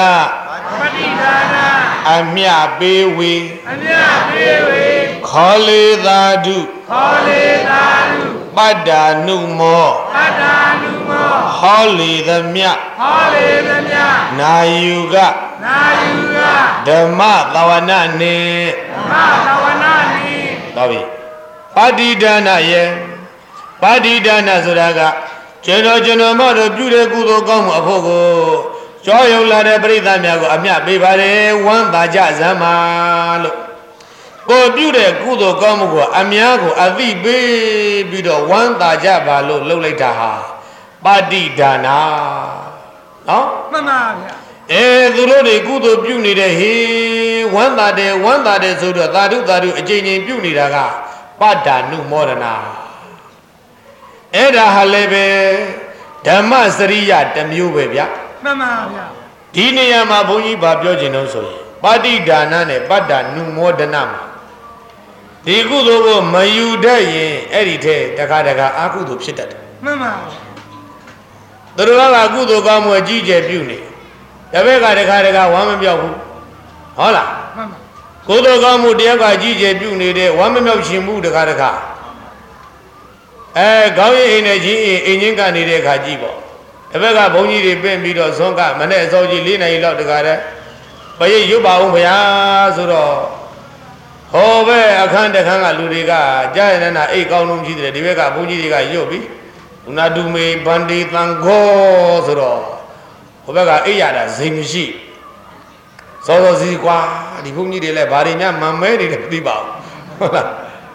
အမြပေးဝေခောလေသာဓုပတ္တာနုမောဟောလေသမြနာယူကဓမ္မသဝနာနေတော်ပြီပฏิဒါနယေပฏิဒါနဆိုတာကကျွန်တော်မတို့ပြုတဲ့ကုသိုလ်ကောင်းမှုအဖို့ကိုကြောရုံလာတဲ့ပရိသတ်များကိုအမြပေးပါတယ်ဝမ်းသာကြစမ်းပါလို့ကိုပြုတဲ့ကုသိုလ်ကောင်းမှုကိုအများကိုအသိပေးပြီးတော့ဝမ်းသာကြပါလို့လှုပ်လိုက်တာဟာပฏิဒါနနော်မှန်ပါဗျာသူတို့တွေကုသိုလ်ပြုနေတဲ့ဟေးဝမ်းသာတယ်ဆိုတော့သာဓုအကျဉ်းချင်းပြုနေတာကပတ္တာနုမောဒနာအဲ့ဒါဟာလည်းပဲဓမ္မစရိယတစ်မျိုးပဲဗျမှန်ပါဗျာဒီနေရာမှာဘုန်းကြီးဗာပြောခြင်းလို့ဆိုရင်ပฏิဒါနနဲ့ပတ္တာနုမောဒနာမှာဒီကုသိုလ်ကိုမယူတတ်ရင်အဲ့ဒီထဲတခါအာကုသိုလ်ဖြစ်တတ်တယ်မှန်ပါသူတို့ကကုသိုလ်ကောင်းမှုအကြီးကျယ်ပြုနေတပည့်ကတခါဝမ်းမပြောက်ဘူးဟုတ်လားမှန်ပါကုသိုလ်ကောင်းမှုတယောက်ကကြီးကျယ်ပြုနေတဲ့ဝမ်းမပြောက်ရှင်မှုတခါခေါင်းရည်အိမ်နဲ့ကြီးအိမ်ချင်းကနေတဲ့အခါကြည့်ပေါ့တပည့်ကဘုန်းကြီးတွေပင့်ပြီးတော့ဇွန်ကမနဲ့အစောကြီး4 နာရီလောက်တခါတည်းပရိတ်ရွတ်ပါအောင်ဗျာဆိုတော့ဟောပဲအခန်းတစ်ခန်းကလူတွေကကြားရတဲ့အိတ်ကောင်းလုံးကြီးတယ်ဒီဘက်ကဘုန်းကြီးတွေကရွတ်ပြီးဥနာတုမေဗန္ဒီတံခောဆိုတော့ဟိုဘက်ကအိတ်ရတာဇိမ်မရှိစောစီကွာဒီဘုန်းကြီးတွေလည်းဘာတွေများမမဲနေတယ်မသိပါဘူးဟုတ်လား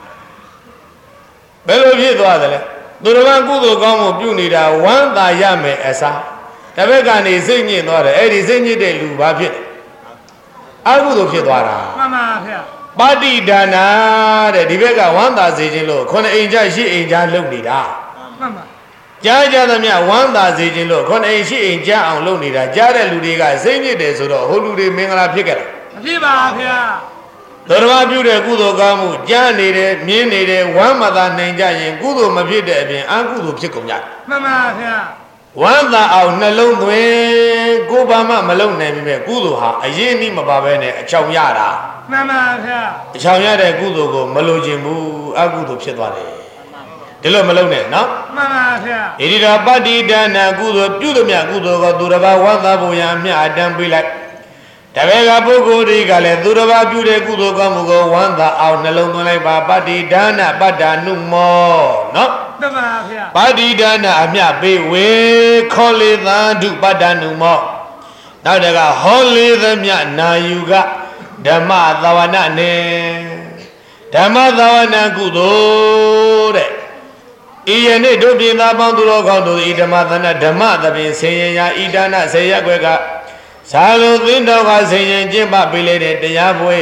ဘယ်လိုဖြစ်သွားသလဲသူတော်ကကုသိုလ်ကောင်းမှုပြုနေတာဝမ်းသာရမယ်အစားတပည့်ကနေစိတ်ညစ်သွားတယ်အဲ့ဒီစိတ်ညစ်တဲ့လူဘာဖြစ်အကုသိုလ်ဖြစ်သွားတာမှန်ပါဗျာပฏิဒါနတဲ့ဒီဘက်ကဝမ်းသာစေခြင်းလို့ခုနှစ်အိမ်ကြရှစ်အိမ်ကြလုပ်နေတာမှန်ပါကြားကြသမျှဝမ်းသာစေခြင်းလို့ခုနှစ်အိမ်ရှစ်အိမ်ကြအောင်လုပ်နေတာကြားတဲ့လူတွေကစိတ်ညစ်တယ်ဆိုတော့ဟိုလူတွေမင်္ဂလာဖြစ်ကြတယ်မဖြစ်ပါဗျာတော်ပြုတဲ့ကုသိုလ်ကောင်းမှုကြားနေတယ်မြင်နေတယ်ဝမ်းမသာနိုင်ကြရင်ကုသိုလ်မဖြစ်တဲ့အပြင်အကုသိုလ်ဖြစ်ကုန်ကြမှန်ပါဗျာဝမ်းသာအောင်နှလုံးသွင်းကိုဘာမှမလုံနိုင်ပြီပဲကုသိုလ်ဟာအရင်နှိမပါပဲနဲ့အချောင်ရတာမှန်ပါဗျာအချောင်ရတဲ့ကုသိုလ်ကိုမလိုချင်ဘူးအကုသိုလ်ဖြစ်သွားတယ်ဒီလိုမလုံနဲ့နော်မှန်ပါဗျာဣတိတော်ပတ္တိဒါနကုသိုလ်ပြုသမျှကုသိုလ်ကိုသူတစ်ပါးဝမ်းသာဖို့ရအမျှအတန်းပေးလိုက်တပည့်ကပုဂ္ဂိုလ်တွေကလည်းသူတစ်ပါးပြုတဲ့ကုသိုလ်ကောင်းမှုကိုဝမ်းသာအောင်နှလုံးသွင်းလိုက်ပါပတ္တိဒါနပတ္တာနုမောနော်မှန်ပါဗျာပတ္တိဒါနအမျှပေးဝေခောလေသံဓုပတ္တာနုမောနောက်တကဟောလေသမျှနာယူကဓမ္မသဝနနဲ့ဓမ္မသဝနကုသိုလ်တဲ့ဤယနေ့တို့ပြည်သားပေါင်းသူတော်ကောင်းတို့ဤဓမ္မသနဓမ္မသဖြင့်ဆင်ရင်ရာဤဒါနဆေရက်ွက်ကဇာလိုသင်းတော်ကဆင်ရင်ကျင့်ပပေးလေတဲ့တရားပွဲ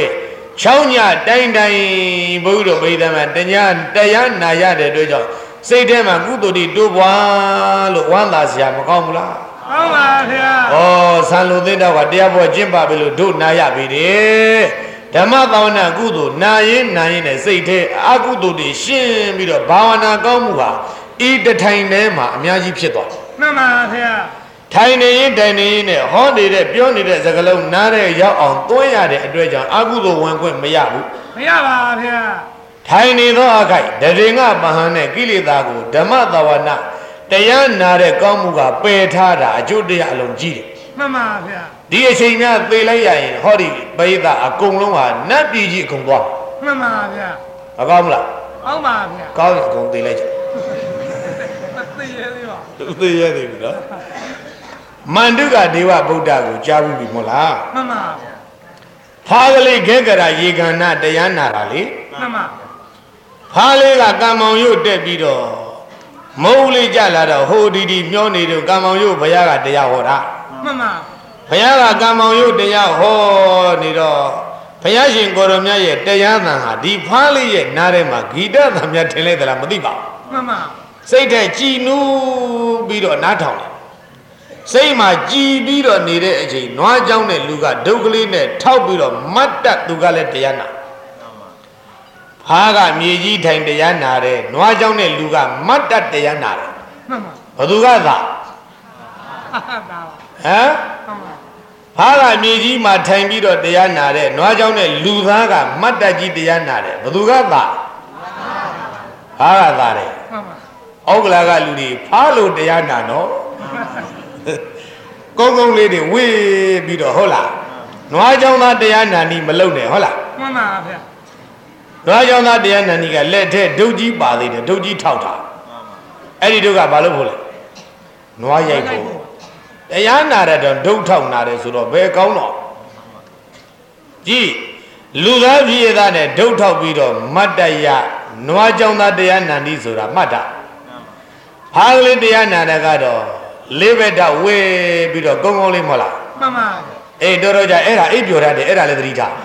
6ညတိုင်းတိုင်းဘုရားတို့ပြည်သားမှာတရားနာရတဲ့အတွက်ကြောင့်စိတ်ထဲမှာကုသိုလ်တွေတိုးပွားလို့ဝမ်းသာစရာမကောင်းဘူးလားကောင်းပါဗျာဇာလိုသင်းတော်ကတရားပွဲကျင့်ပပေးလို့တို့နာရပြီတဲ့ဓမ္မသာဝနာကုသိုလ်နာရင်နဲ့စိတ်ထဲအကုသိုလ်တွေရှင်းပြီးတော့ဘာဝနာကောင်းမှုဟာဤတထိုင်ထဲမှာအများကြီးဖြစ်သွားမှန်ပါဗျာထိုင်နေရင်နဲ့ဟောနေတဲ့ပြောနေတဲ့စကားလုံးနားတဲ့ရောက်အောင်သွင်းရတဲ့အတွက်ကြောင့်အကုသိုလ်ဝင်ခွင့်မရဘူးမရပါဗျာထိုင်နေသောအခိုက်တရေငပဟန်နဲ့ကိလေသာကိုဓမ္မသာဝနာတရားနာတဲ့ကောင်းမှုကပယ်ထားတာအကျိုးတရားအလုံးကြီးတယ်မှန်ပါဗျာဒီအချိန်များသေလိုက်ရရင်ဟောဒီပရိသတ်အကုန်လုံးဟာနတ်ပြည်ကြီးအကုန်သွားမှန်ပါဗျာမကောင်းဘူးလားကောင်းပါဗျာကောင်းရင်အကုန်သေလိုက်ကြသေရသေးပါသေရသေးဘူးနော်မန္တုကဒေဝဗုဒ္ဓကိုကြားဘူးပြီမဟုတ်လားမှန်ပါဗျာဖားကလေးခေကရာရေကဏတရားနာတာလေမှန်ပါဖားလေးကကံမောင်ရုပ်တက်ပြီးတော့မုံလေးကြလာတော့ဟိုဒီမျောနေတော့ကံမောင်ရုပ်ဘုရားကတရားဟောတာမှန်ပါဘုရားကကံမောင်ရုပ်တရားဟောနေတော့ဘုရားရှင်ကိုရမြတ်ရဲ့တရားသံဟာဒီဖားလေးရဲ့နားထဲမှာဂီတသံမြတ်ထင်လိုက်သလားမသိပါဘူးမှန်ပါစိတ်ထဲကြည်နူးပြီးတော့နားထောင်တယ်စိတ်မှာကြည်ပြီးတော့နေတဲ့အချိန်နွားကြောင်းတဲ့လူကဒုက္ခလေးနဲ့ထောက်ပြီးတော့မတ်တက်သူကလည်းတရားနာဖားကမြေကြီးထိုင်တရားနာတယ်နွားကြောင်းတဲ့လူကမတ်တက်တရားနာတယ်မှန်ပါဘသူကသာဖားကမြေကြီးမှာထိုင်ပြီးတော့တရားနာတယ်နွားကြောင်းတဲ့လူသားကမတ်တက်ကြီးတရားနာတယ်ဘသူကသာဖားကသာတယ်မှန်ပါဩကလာကလူတွေဖားလို့တရားနာနော်ကုန်းကုန်းလေးတွေဝေးပြီးတော့ဟုတ်လားနွားကြောင်းသားတရားနာနီမလုံနဲ့ဟုတ်လားမှန်ပါဗျာနွားကြောင်းသားတရားနာနီကလက်ထဲဒုတ်ကြီးပါသေးတယ်ဒုတ်ကြီးထောက်တာအဲ့ဒီဒုတ်ကဘာလို့ဖို့လဲနွားရိုက်ဖို့တရားနာတဲ့တော့ဒုတ်ထောက်နာတယ်ဆိုတော့ဘယ်ကောင်းတော့ကြည့်လူသားပြည်သားနဲ့ဒုတ်ထောက်ပြီးတော့မတ်တရနွားကြောင်းသားတရားနာနီဆိုတာမှတ်တာဖားကလေးတရားနာတဲ့ကတော့လေးဘက်တော့ဝေးပြီးတော့ကုန်းကုန်းလေးမဟုတ်လားမှန်ပါအေးတော်ကြအဲ့ဒါအိပ်ပျော်ရတယ်အဲ့ဒါလည်းသတိထား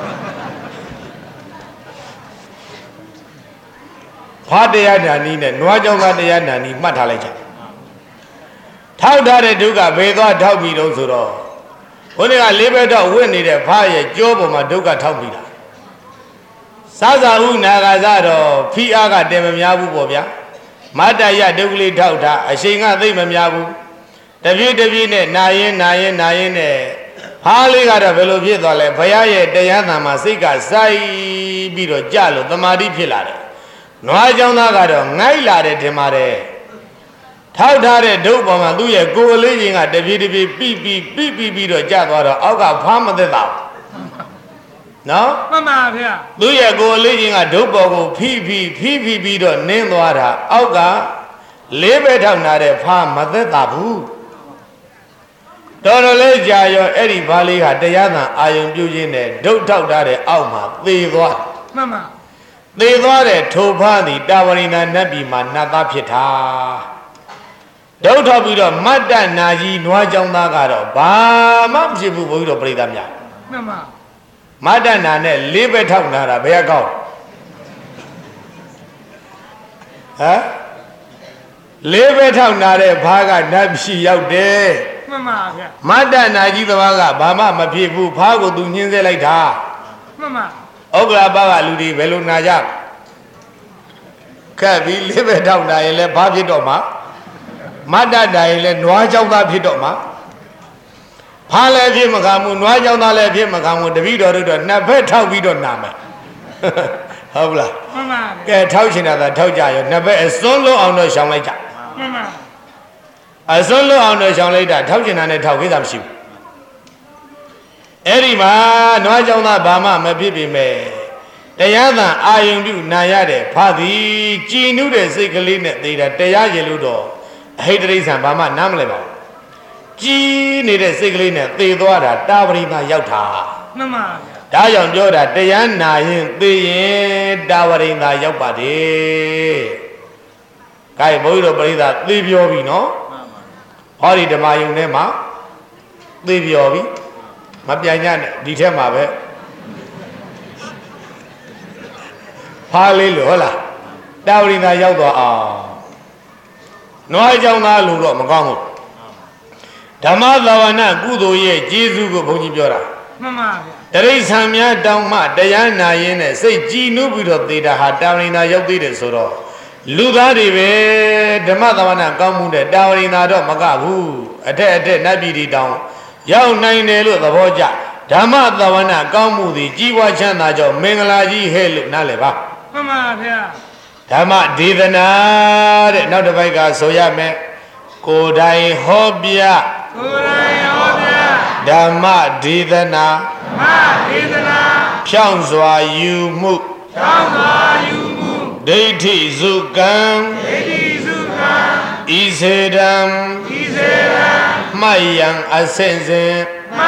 ဖားတရားနာနီးနဲ့နွားကြောင့်သားတရားနာနီးမှတ်ထားလိုက်ကြထောက်ထားတဲ့ဒုက္ခဘေသွားထောက်ပြီးတော့ဆိုတော့ဘုန်းကြီးကလေးဘက်တော့ဝင့်နေတဲ့ဖားရဲ့ကြောပေါ်မှာဒုက္ခထောက်ပြီးတာစားစာဟုနာဂါစတော့ဖိအားကတင်မများဘူးပေါ့ဗျာမတ္တရဒုက္ခလေးထောက်တာအရှိန်ကသိမများဘူးတပြည့်နဲ့နာရင်နဲ့ဖားလေးကတော့ဘယ်လိုဖြစ်သွားလဲဘုရားရဲ့တရားသံမှာစိတ်ကစိုက်ပြီးတော့ကြလို့တမာတိဖြစ်လာတယ်နွားကြောင်းသားကတော့ငိုက်လာတယ်ထင်ပါတယ်ထောက်ထားတဲ့ဒုတ်ပေါ်မှာသူ့ရဲ့ကိုယ်လေးချင်းကတပြည့်ပြီးတော့ကြသွားတော့အောက်ကဖားမသက်တာနော်မှန်ပါဗျာသူ့ရဲ့ကိုယ်လေးချင်းကဒုတ်ပေါ်ကိုဖိပြီးတော့နင်းသွားတာအောက်ကလေးပဲထောက်နာတဲ့ဖားမသက်တာဘူးတော်တော်လေးကြာရောအဲ့ဒီဘာလေးကတရားသံအာယုံပြုခြင်းနဲ့ဒုတ်ထောက်ထားတဲ့အောက်မှာသေသွားမှန်ပါသေသွားတဲ့ထိုဖားသည်တာဝရိနာနတ်ပြည်မှာနတ်သားဖြစ်တာဒုတ်ထောက်ပြီးတော့မတ်တနာကြီးနွားကြောင်းသားကတော့ဘာမှမဖြစ်ဘူးဘုရားတော်ပြိဿများမှန်ပါမတ်တနာနဲ့လေးပဲထောက်နာတာဘယ်ကောက်ဟမ်လေးပဲထောက်နာတဲ့ဖားကနတ်ပြည်ရောက်တယ်မှန်ပါဗျာမတ္တနာကြီးသဘာကဘာမှမဖြစ်ဘူးဖားကိုသူညှင်းစေလိုက်တာမှန်ပါဩက္ခရာပကလူတွေဘယ်လိုနာကြခက်ပြီးလေးပဲထောက်နာရင်လည်းဘာဖြစ်တော့မှာမတ်တတိုင်းလဲနွားကြောက်သားဖြစ်တော့မှာဖားလည်းဖြစ်မခံဘူးနွားကြောက်သားလည်းဖြစ်မခံဘူးတပည့်တော်တို့တော့နှစ်ဖက်ထောက်ပြီးတော့နာမယ်ဟုတ်လားမှန်ပါကဲထောက်ချင်တာသာထောက်ကြရောနှစ်ဖက်အစွန်းလုံးအောင်တော့ရှောင်လိုက်ကြမှန်ပါအစွန်းလုံးအောင်တော့ရှောင်လိုက်တာထောက်ချင်တာနဲ့ထောက်ကိစ္စမရှိဘူးအဲ့ဒီမှာနွားကြောက်သားဘာမှမဖြစ်ပေမဲ့တရားသံအာယုံပြုနာရတဲ့ဖာသည်ကြည်နုတဲ့စိတ်ကလေးနဲ့သေးတာတရားရလို့တော့အဟိတရိစ္ဆာန်ဘာမှနားမလဲပါဘူးကြည်နေတဲ့စိတ်ကလေးနဲ့သေသွားတာတာပရိသရောက်တာမှန်ပါဒါကြောင့်ပြောတာတရားနာရင်သေရင်တာဝရိသရောက်ပါတယ်။ခိုင်ဘုန်းကြီးတို့ပရိသသေပြောပြီနော်။ဟောဒီဓမ္မယုံထဲမှာသေပြောပြီမပြိုင်ညနဲ့ဒီထက်မှာပဲဖားလေးလို့ဟုတ်လားတာဝရိသရောက်သွားအောင်နွားကြောင့်သားလို့တော့မကောင်းဘူးဓမ္မသာဝနာကုသိုလ်ရဲ့ကျေးဇူးကိုဘုန်းကြီးပြောတာမှန်ပါဗျာတရိစ္ဆာန်များတောင်းမှတရားနာရင်းနဲ့စိတ်ကြည်နုပြီးတော့သေတာဟာတာဝရိနာရောက်သေးတယ်ဆိုတော့လူသားတွေပဲဓမ္မသာဝနာကောင်းမှုတဲ့တာဝရိနာတော့မကဘူးအထက်နတ်ပြည်တီတောင်းရောက်နိုင်တယ်လို့သဘောကျဓမ္မသာဝနာကောင်းမှုသည်ကြီးပွားချမ်းသာကြောင့်မင်္ဂလာကြီးဟဲ့လို့နားလည်ပါမှန်ပါဗျာဓမ္မဒေသနာတဲ့နောက်တစ်ပိုက်ကဆိုရမယ်ကိုယ်တိုင်ဟောပြဓမ္မဒေသနာဖြောင့်စွာယူမှုဒိဋ္ဌိစုကံဤစေတံမှတ်ယံအစင်စဉ်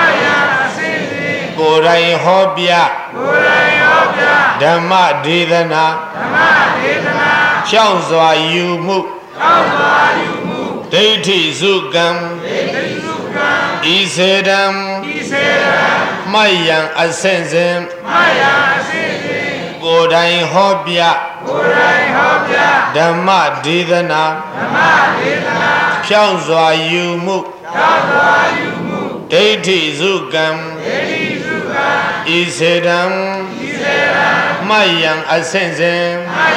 ကိုယ်တိုင်ဟောပြဓမ္မဒေသနာဖြောင့်စွာယူမှုဒိဋ္ဌိစုကံဤစေတံမှတ်ယံအစင်စဉ်ကိုယ်တိုင်ဟောပြဓမ္မဒေသနာဖြောင့်စွာယူမှုဒိဋ္ဌိစုကံဤစေတံမှတ်ယံအစင်စဉ်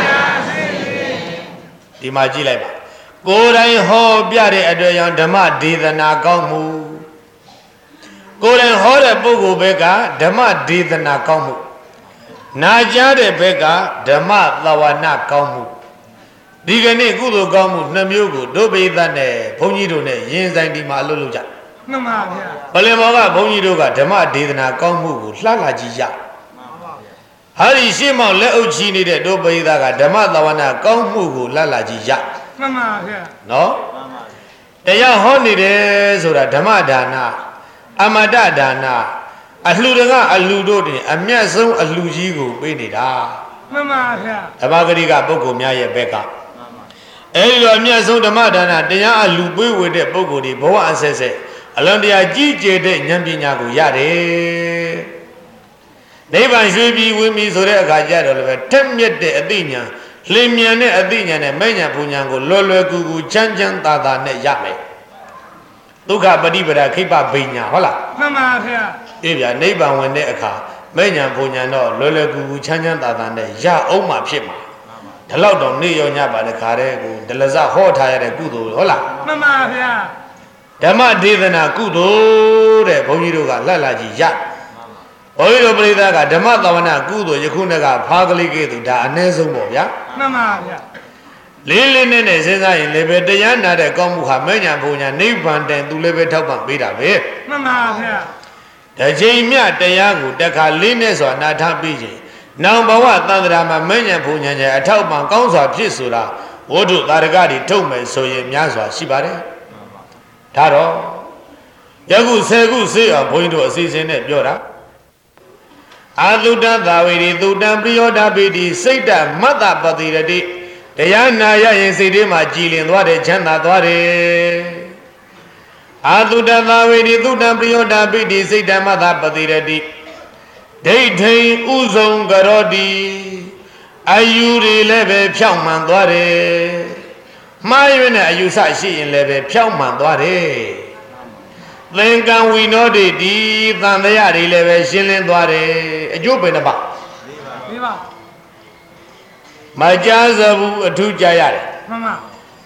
ဒီမှာကြည့်လိုက်ပါကိုယ်တိုင်ဟောပြတဲ့အတွက်ကြောင့်ဓမ္မဒေသနာကောင်းမှုကိုယ်တိုင်ဟောတဲ့ပုဂ္ဂိုလ်ဘက်ကဓမ္မဒေသနာကောင်းမှုနာကြားတဲ့ဘက်ကဓမ္မသဝနာကောင်းမှုဒီကနေ့ကုသိုလ်ကောင်းမှုနှစ်မျိုးကိုဒုပိသတ်နဲ့ဘုန်းကြီးတို့နဲ့ရင်ဆိုင်ဒီမှာအလုပ်လုပ်ကြမှန်ပါဗျာပလင်မောကဘုန်းကြီးတို့ကဓမ္မဒေသနာကောင်းမှုကိုလှလှကြီးရဟာဒီရှင်းမောင်လက်အုပ်ချီနေတဲ့ဒုပိသတ်ကဓမ္မသဝနာကောင်းမှုကိုလှလှကြီးရမှန်ပါဗျာနော်တရားဟောနေတယ်ဆိုတာဓမ္မဒါနအမတဒါနအလှူတကအလှူတို့တင်အမျက်ဆုံးအလှူကြီးကိုပေးနေတာမှန်ပါဗျာဓမ္မဂရိကပုဂ္ဂိုလ်များရဲ့ဘက်ကအဲဒီတော့အမျက်ဆုံးဓမ္မဒါနတရားအလှူပေးဝေတဲ့ပုဂ္ဂိုလ်ဒီဘဝအဆက်ဆက်အလွန်တရာကြီးကျယ်တဲ့ဉာဏ်ပညာကိုရတယ်နိဗ္ဗာန်ရွှေပြည်ဝင်ပြီဆိုတဲ့အခါကျတော့လည်းထက်မြက်တဲ့အသိဉာဏ်လင်းမြန်တဲ့အသိဉာဏ်နဲ့မဲ့ဉာဏ်ဘုံဉာဏ်ကိုလွယ်လွယ်ကူကူချမ်းချမ်းသာသာနဲ့ရမယ်ဒုက္ခပฏิပဒါခိပ္ပဗိညာဟုတ်လားမှန်ပါဗျာအေးဗျာနိဗ္ဗာန်ဝင်တဲ့အခါမဲ့ဉာဏ်ဘုံဉာဏ်တော့လွယ်လွယ်ကူကူချမ်းချမ်းသာသာနဲ့ရအောင်မှဖြစ်မှာဒီလောက်တော့နေရောညပါတဲ့ခါတဲ့ကိုဒလဇဟောထားရတဲ့ကုသိုလ်ဟုတ်လားမှန်ပါဗျာဓမ္မဒေသနာကုသိုလ်တဲ့ဘုန်းကြီးတို့ကလှလှကြီးရဘုန်းကြီးတို့ပရိသတ်ကဓမ္မသဝနာကုသိုလ်ယခုနေ့ကဖားကလေးကဲ့သို့ဒါအ ਨੇ ဆုံးပေါ့ဗျာမှန်ပါဗျာလေးလေးနဲ့နဲ့စဉ်းစားရင်လည်းပဲတရားနာတဲ့ကောင်းမှုဟာမဲ့ညာဘုံညာနိဗ္ဗာန်တန်သူလည်းပဲထောက်ပံ့ပေးတာပဲမှန်ပါဗျာတစ်ချိန်မြတရားကိုတစ်ခါလေးနဲ့စွာနာထပြီးခြင်းနောင်ဘဝသံဃာမှာမဲ့ညာဘုံညာအထောက်ပံ့ကောင်းစွာဖြစ်ဆိုတာဝိဓုသာရကတွေထုတ်မယ်ဆိုရင်များစွာရှိပါတယ်ဒါတော့ယခု10ခုစေအောင်ဘုန်းကြီးတို့အစီအစဉ်နဲ့ပြောတာအာသုတ္တသာဝေရီသုတ္တံပရိယောဓပိတိစိတ်တမတ္တပတိရတိတရားနာရရင်စိတ်ထဲမှာကြည်လင်သွားတယ်ချမ်းသာသွားတယ်အာသုတ္တသာဝေရီသုတ္တံပရိယောဓပိတိစိတ်တမတ္တပတိရတိဒိဋ္ဌိဥဇုံကရောတိအယူတွေလည်းပဲဖြောင့်မှန်သွားတယ်မှားရွံ့တဲ့အယူဆရှိရင်လည်းပဲဖြောင့်မှန်သွားတယ်သင်္ကံဝိနောဒိတိသံတရားတွေလည်းပဲရှင်းလင်းသွားတယ်အကျိုးပဲနှစ်ပါး၄ပါးမကြားစဘူးအထူးကြားရတယ်မှန်ပါ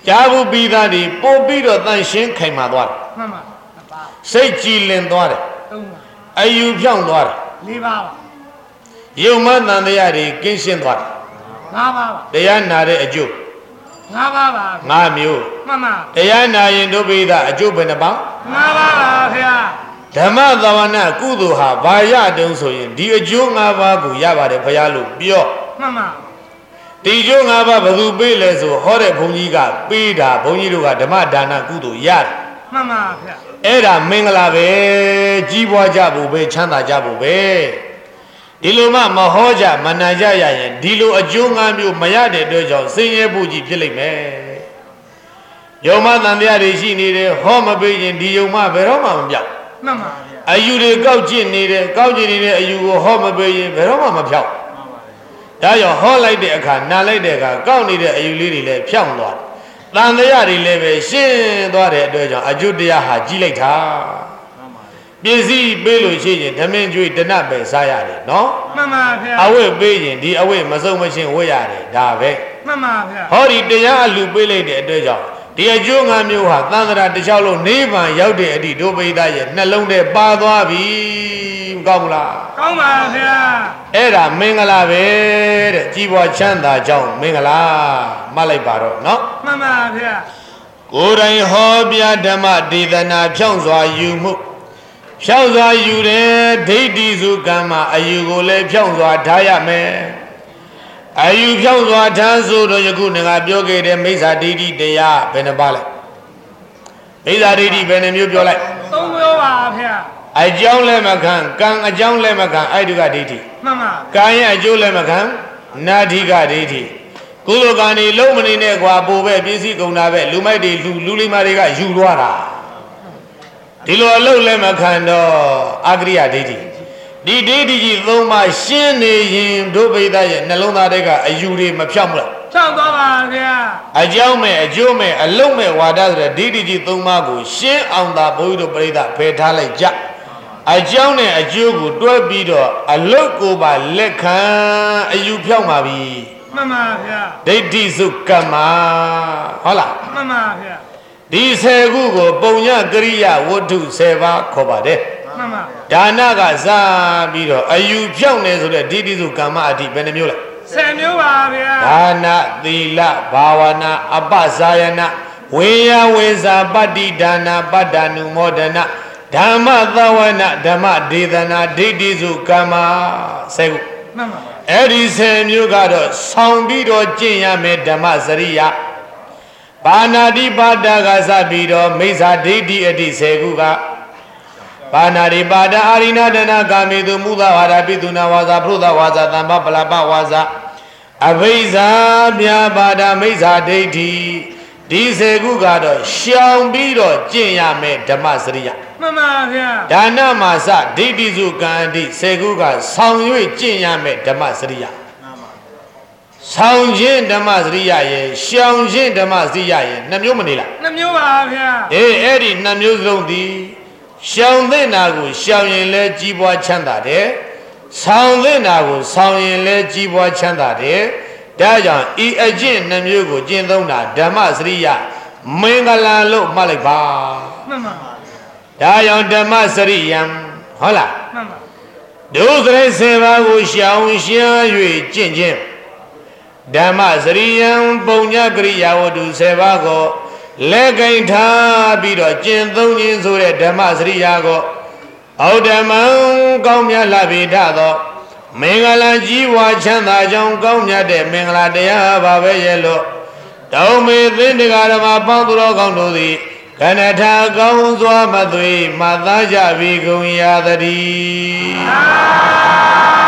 ကြားဘူးပြီးသားဒီပို့ပြီးတော့တန်ရှင်းခိုင်မာသွားတယ်မှန်ပါပါစိတ်ကြည်လင်သွားတယ်သုံးပါအယူဖြောင်းသွားတယ်လေးပါပါယုံမတန်တရားတွေကင်းရှင်းသွားတယ်ငါးပါပါတရားနာတဲ့အကျိုးငါးပါပါ၅မျိုးမှန်ပါတရားနာရင်တို့ပိဒါအကျိုးဘယ်နှပါငါးပါပါဗျာဓမ္မသဝနာကုသိုလ်ဟာဘာရတုံးဆိုရင်ဒီအကျိုး၅ပါးကိုရပါတယ်ဘုရားလို့ပြောမှန်ပါဒီအကျိုး၅ပါးဘယ်သူပေးလဲဆိုဟောတဲ့ဘုန်းကြီးကပေးတာဘုန်းကြီးတို့ကဓမ္မဒါနကုသိုလ်ရတယ်မှန်ပါဗျာအဲ့ဒါမင်္ဂလာပဲကြီးပွားကြဖို့ပဲချမ်းသာကြဖို့ပဲဒီလိုမှမဟောကြမနာကြရရင်ဒီလိုအကျိုး၅မျိုးမရတဲ့အတွက်ကြောင့်ဆင်းရဲဖို့ကြီးဖြစ်လိမ့်မယ်ယုံမတန်တရားတွေရှိနေတယ်ဟောမပေးရင်ဒီယုံမဘယ်တော့မှမပြောက်မှန်ပါဗျာအယူတွေကောက်ကျင့်နေတယ်ကောက်ကျင့်နေတဲ့အယူကိုဟောမပေးရင်ဘယ်တော့မှမဖြောက်ဒါကြောင့်ဟောလိုက်တဲ့အခါနာလိုက်တဲ့အခါကောက်နေတဲ့အယူလေးတွေလည်းဖြောင်းသွားတယ်တန်တရားတွေလည်းပဲရှင်းသွားတဲ့အတွက်ကြောင့်အကျိုးတရားဟာကြီးလိုက်တာပစ္စည်းပေးလို့ရှိရင်ဓမင်းကျွေးတနတ်ပဲစားရတယ်နော်မှန်ပါဗျာအဝတ်ပေးရင်ဒီအဝတ်မစုံမချင်းဝတ်ရတယ်ဒါပဲမှန်ပါဗျာဟောဒီတရားအလူပေးလိုက်တဲ့အတွက်ကြောင့်ဒီအကျိုး၅မျိုးဟာသံဃာတစ်လျှောက်လုံးနိဗ္ဗာန်ရောက်တဲ့အထိဒုပိသရဲ့နှလုံးထဲပါသွားပြီကောင်းမလားကောင်းပါဗျာအဲ့ဒါမင်္ဂလာပဲတဲ့ကြီးပွားချမ်းသာကြောင်းမင်္ဂလာမှတ်လိုက်ပါတော့နော်မှန်ပါဗျာကိုယ်တိုင်ဟောပြဓမ္မဒေသနာဖြောင့်စွာယူမှုဖြောင့်စွာယူတယ်ဒိဋ္ဌိစုကံမှာအယူကိုလည်းဖြောင့်စွာထားရမယ်အယူဖြောင့်စွာထားဆိုတော့ယခုငါပြောခဲ့တဲ့မိစ္ဆာဒိဋ္ဌိတရားဘယ်နှပါလဲမိစ္ဆာဒိဋ္ဌိဘယ်နှမျိုးပြောလိုက်သုံးမျိုးပါဗျာအကြောင်းလည်းမခံကံအကြောင်းလည်းမခံအိုက်တုကဒိဋ္ဌိမှန်ပါကံရဲ့အကျိုးလည်းမခံနာဓိကဒိဋ္ဌိကုသိုလ်ကံဒီလုံးမနေနဲ့ကွာပို့ပဲပစ္စည်းကုန်တာပဲလူမိုက်တွေလူလိမ္မာတွေကယူသွားတာဒီလိုအလုပ်လည်းမခံတော့အကရိယဒိဋ္ဌိဒီဒိဋ္ဌိကြီးသုံးပါရှင်းနေရင်ဒုဗိဒရဲ့နှလုံးသားတွေကအယူတွေမဖြောက်ဘူးလားချောင်းသွားပါဗျာအကြောင်းမဲ့အကျိုးမဲ့အလုံးမဲ့ဝါဒဆိုတဲ့ဒိဋ္ဌိကြီးသုံးပါကိုရှင်းအောင်သာဘုန်းကြီးတို့ပြိဿဖယ်ထားလိုက်ကြအကြောင်းနဲ့အကျိုးကိုတွဲပြီးတော့အလုတ်ကိုပါလက်ခံအယူဖြောက်ပါပြီမှန်ပါဗျာဒိဋ္ဌိစုကမ္မာဟုတ်လားမှန်ပါဗျာဒီ10ခုကိုပုံညကရိယာဝတ္ထု10ပါးခေါ်ပါတယ်မှန်ပါဒါနကစားပြီးတော့အယူဖြောက်နေဆိုတဲ့ဒိဋ္ဌိစုကမ္မအတိဘယ်နှမျိုးလဲဆယ်မျိုးပါဗျာဒါနသီလဘာဝနာအပ္ပဇာယနာဝေယဝေဇာပတ္တိဒါနပတ္တနုမောဒနာဓမ္မသဝနာဓမ္မဒေသနာဒိဋ္ဌိစုကမ္မ10ခုမှန်ပါအဲ့ဒီ10မျိုးကတော့ဆောင်ပြီးတော့ကျင့်ရမယ်ဓမ္မစရိယပါဏာတိပါဒကစပြီးတော့မိစ္ဆာဒိဋ္ဌိအတိ10ခုကပါဏာတိပါဒအာရိဏဒနာကာမေတုမုသဝါဒပိတုနာဝါစာပရုသဝါစာတမ္ပပလပဝါစာအဘိဇာမြာပါဒမိစ္ဆာဒိဋ္ဌိဒီ10ခုကတော့ရှောင်ပြီးတော့ကျင့်ရမယ်ဓမ္မစရိယမှန်ပါဗျာဒါနမှာစဒိဋ္ဌိစုကံအတိ10ခုကဆောင်၍ကျင့်ရမယ်ဓမ္မစရိယဆောင်ခြင်းဓမ္မစရိယရဲ့ရှောင်ခြင်းဓမ္မစရိယရဲ့နှမျိုးမနေလားနှမျိုးပါဗျာအဲ့ဒီနှမျိုးစလုံးဒီရှောင်တဲ့နာကိုရှောင်ရင်လဲကြီးပွားချမ်းသာတယ်ဆောင်တဲ့နာကိုဆောင်ရင်လဲကြီးပွားချမ်းသာတယ်ဒါကြောင့်ဤအကျင့်နှမျိုးကိုကျင့်သုံးတာဓမ္မစရိယမင်္ဂလာလို့မှတ်လိုက်ပါမှန်ပါဒါကြောင့်ဓမ္မစရိယံဟုတ်လားမှန်ပါဒုစရိုက်7ပါးကိုရှောင်ရှား၍ကျင့်ခြင်းဓမ္မစရိယံပုံညကရိယာဝတ္ထု7ပါးကိုလက်ကင်ထားပြီးတော့ကျင့်သုံးခြင်းဆိုတဲ့ဓမ္မစရိယာကိုဩဓမ္မံကောင်းမြတ်လာပြီထသောမင်္ဂလာကြီးဝါချမ်းသာကြောင်းကောင်းမြတ်တဲ့မင်္ဂလာတရားပါပဲရဲ့လို့တောင်းမေသင်္တကာဓမ္မပေါင်းသူတော်ကောင်းတို့သည်ကဏ္ဍထာကောင်းစွာမသွေမှတ်သားကြပြီကုန်ရသတည်း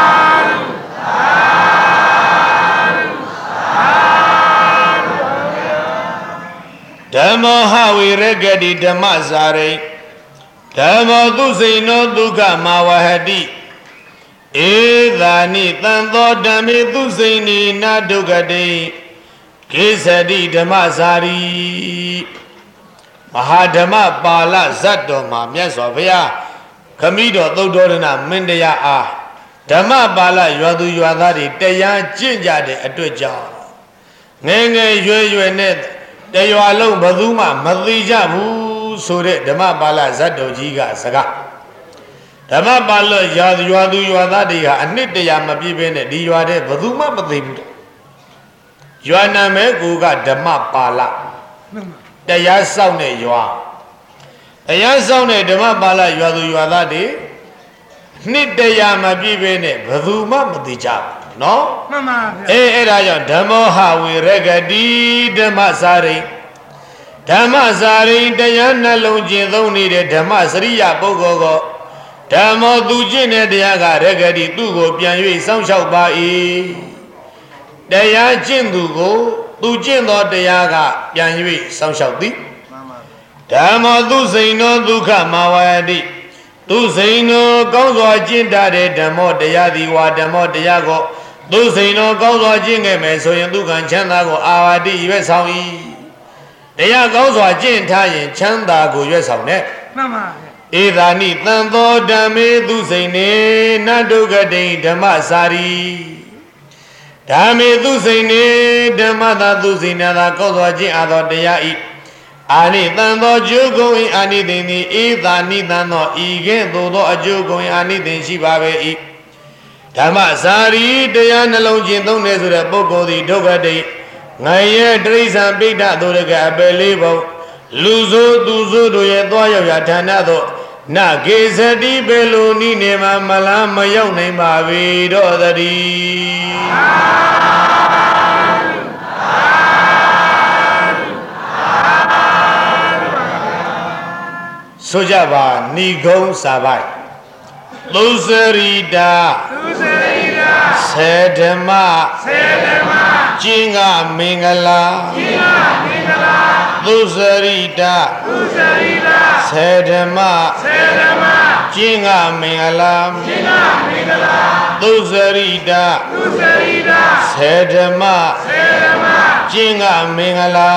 ဓမ္မောဟဝိရဂတိဓမ္မဇာရိဓမ္မောသူစိနောဒုက္ခမာဝဟတိဧသာနိတံသောဓမ္မေသူစိနိနာဒုက္ခတိကိသတိဓမ္မဇာရိမဟာဓမ္မပါဠဇတ်တော်မှာမြတ်စွာဘုရားခမိတော်သုတ်တော်ရဏမင်းတရားအားဓမ္မပါဠရွာသူရွာသားတွေတရားကျင့်ကြတဲ့အတွက်ကြောင့်ငယ်ငယ်ရွယ်ရွယ်နဲ့တရွာလုံးဘယ်သူမှမသိကြဘူးဆိုတဲ့ဓမ္မပါဠဇတ်တော်ကြီးကစကားဓမ္မပါဠရွာသူရွာသားတွေဟာအနှစ်တရာမပြည့်ဘဲနဲ့ဒီရွာတဲ့ဘယ်သူမှမသိဘူးတဲ့ရွာနာမည်ကူကဓမ္မပါဠတရားစောင့်တဲ့ရွာတရားစောင့်တဲ့ဓမ္မပါဠရွာသူရွာသားတွေနှစ်တရာမပြည့်ဘဲနဲ့ဘယ်သူမှမသိကြဘူးနော်မှန်ပါဗျာအဲ့ဒါကြောင့်ဓမ္မောဟဝေရဂတိဓမ္မစာရိတရားနှလုံးကျင့်သုံးနေတဲ့ဓမ္မစရိယပုဂ္ဂိုလ်ကိုဓမ္မောသူကျင့်တဲ့တရားကရဂတိသူ့ကိုပြန်၍စောင့်ရှောက်ပါ၏တရားကျင့်သူကိုသူကျင့်သောတရားကပြန်၍စောင့်ရှောက်သည်ဓမ္မောသူစိန်သောဒုက္ခမဝါယတိသူစိန်သောကောင်းစွာကျင့်တတ်တဲ့ဓမ္မောတရားသည်ဝါဓမ္မောတရားကိုသူစိန်သောကောင်းစွာကျင့်ခဲ့မယ်ဆိုရင်ဒုက္ခချမ်းသာကိုအာဝတိရွတ်ဆောင်၏တရားကောင်းစွာကျင့်ထားရင်ချမ်းသာကိုရွတ်ဆောင်တဲ့မှန်ပါဧသာနိတံသောဓမ္မေသူစိန်နေနဒုက္ခတိဓမ္မစာရီဓမ္မေသူစိန်နေဓမ္မသာသူစိန်နာသာကောင်းစွာကျင့်အားသောတရားဤအာနိတံသောကျိုးကုန်၏အာနိသင်သည်ဧသာနိတံသောဤကဲ့သို့သောအကျိုးကုန်၏အာနိသင်ရှိပါပဲ၏ဓမ္မစာရီတရားနှလုံးကျင့်သုံးနေဆိုတဲ့ပုဂ္ဂိုလ်သည်ဒုက္ခတိငရဲတိရိစ္ဆာန်ပိဋ္ဌသို့ရကအပယ်လေးပုံလူဆိုသူဆိုတို့ရဲ့သွားရောက်ရာဌာနသို့နဂေဇတိပေလိုနိနေမှာမလားမရောက်နိုင်ပါပေတော့တည်းဆိုကြပါဏိဂုံးစာပိုက်သုစရိတာဆေဓမ္မကျင်းကမင်္ဂလာသုစရိတာဆေဓမ္မကျင်းကမင်္ဂလာသုစရိတာဆေဓမ္မကျင်းကမင်္ဂလာ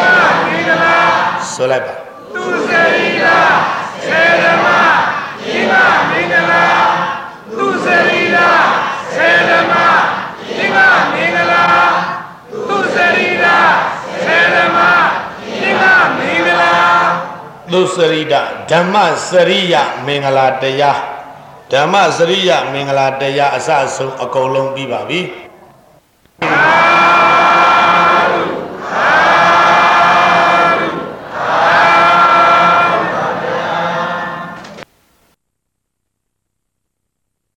ဆိုလိုက်ပါသုစရိတာဆေဓမ္မကျင်းကမင်္ဂလာသုစရိတာဆေဓမ္မကျင်းကမင်္ဂလာသုစရိတာဆေဓမ္မကျင်းကမင်္ဂလာသုစရိတာဓမ္မစရိယမင်္ဂလာတရားဓမ္မစရိယမင်္ဂလာတရားအစအဆုံးအကုန်လုံးပြီးပါပြီ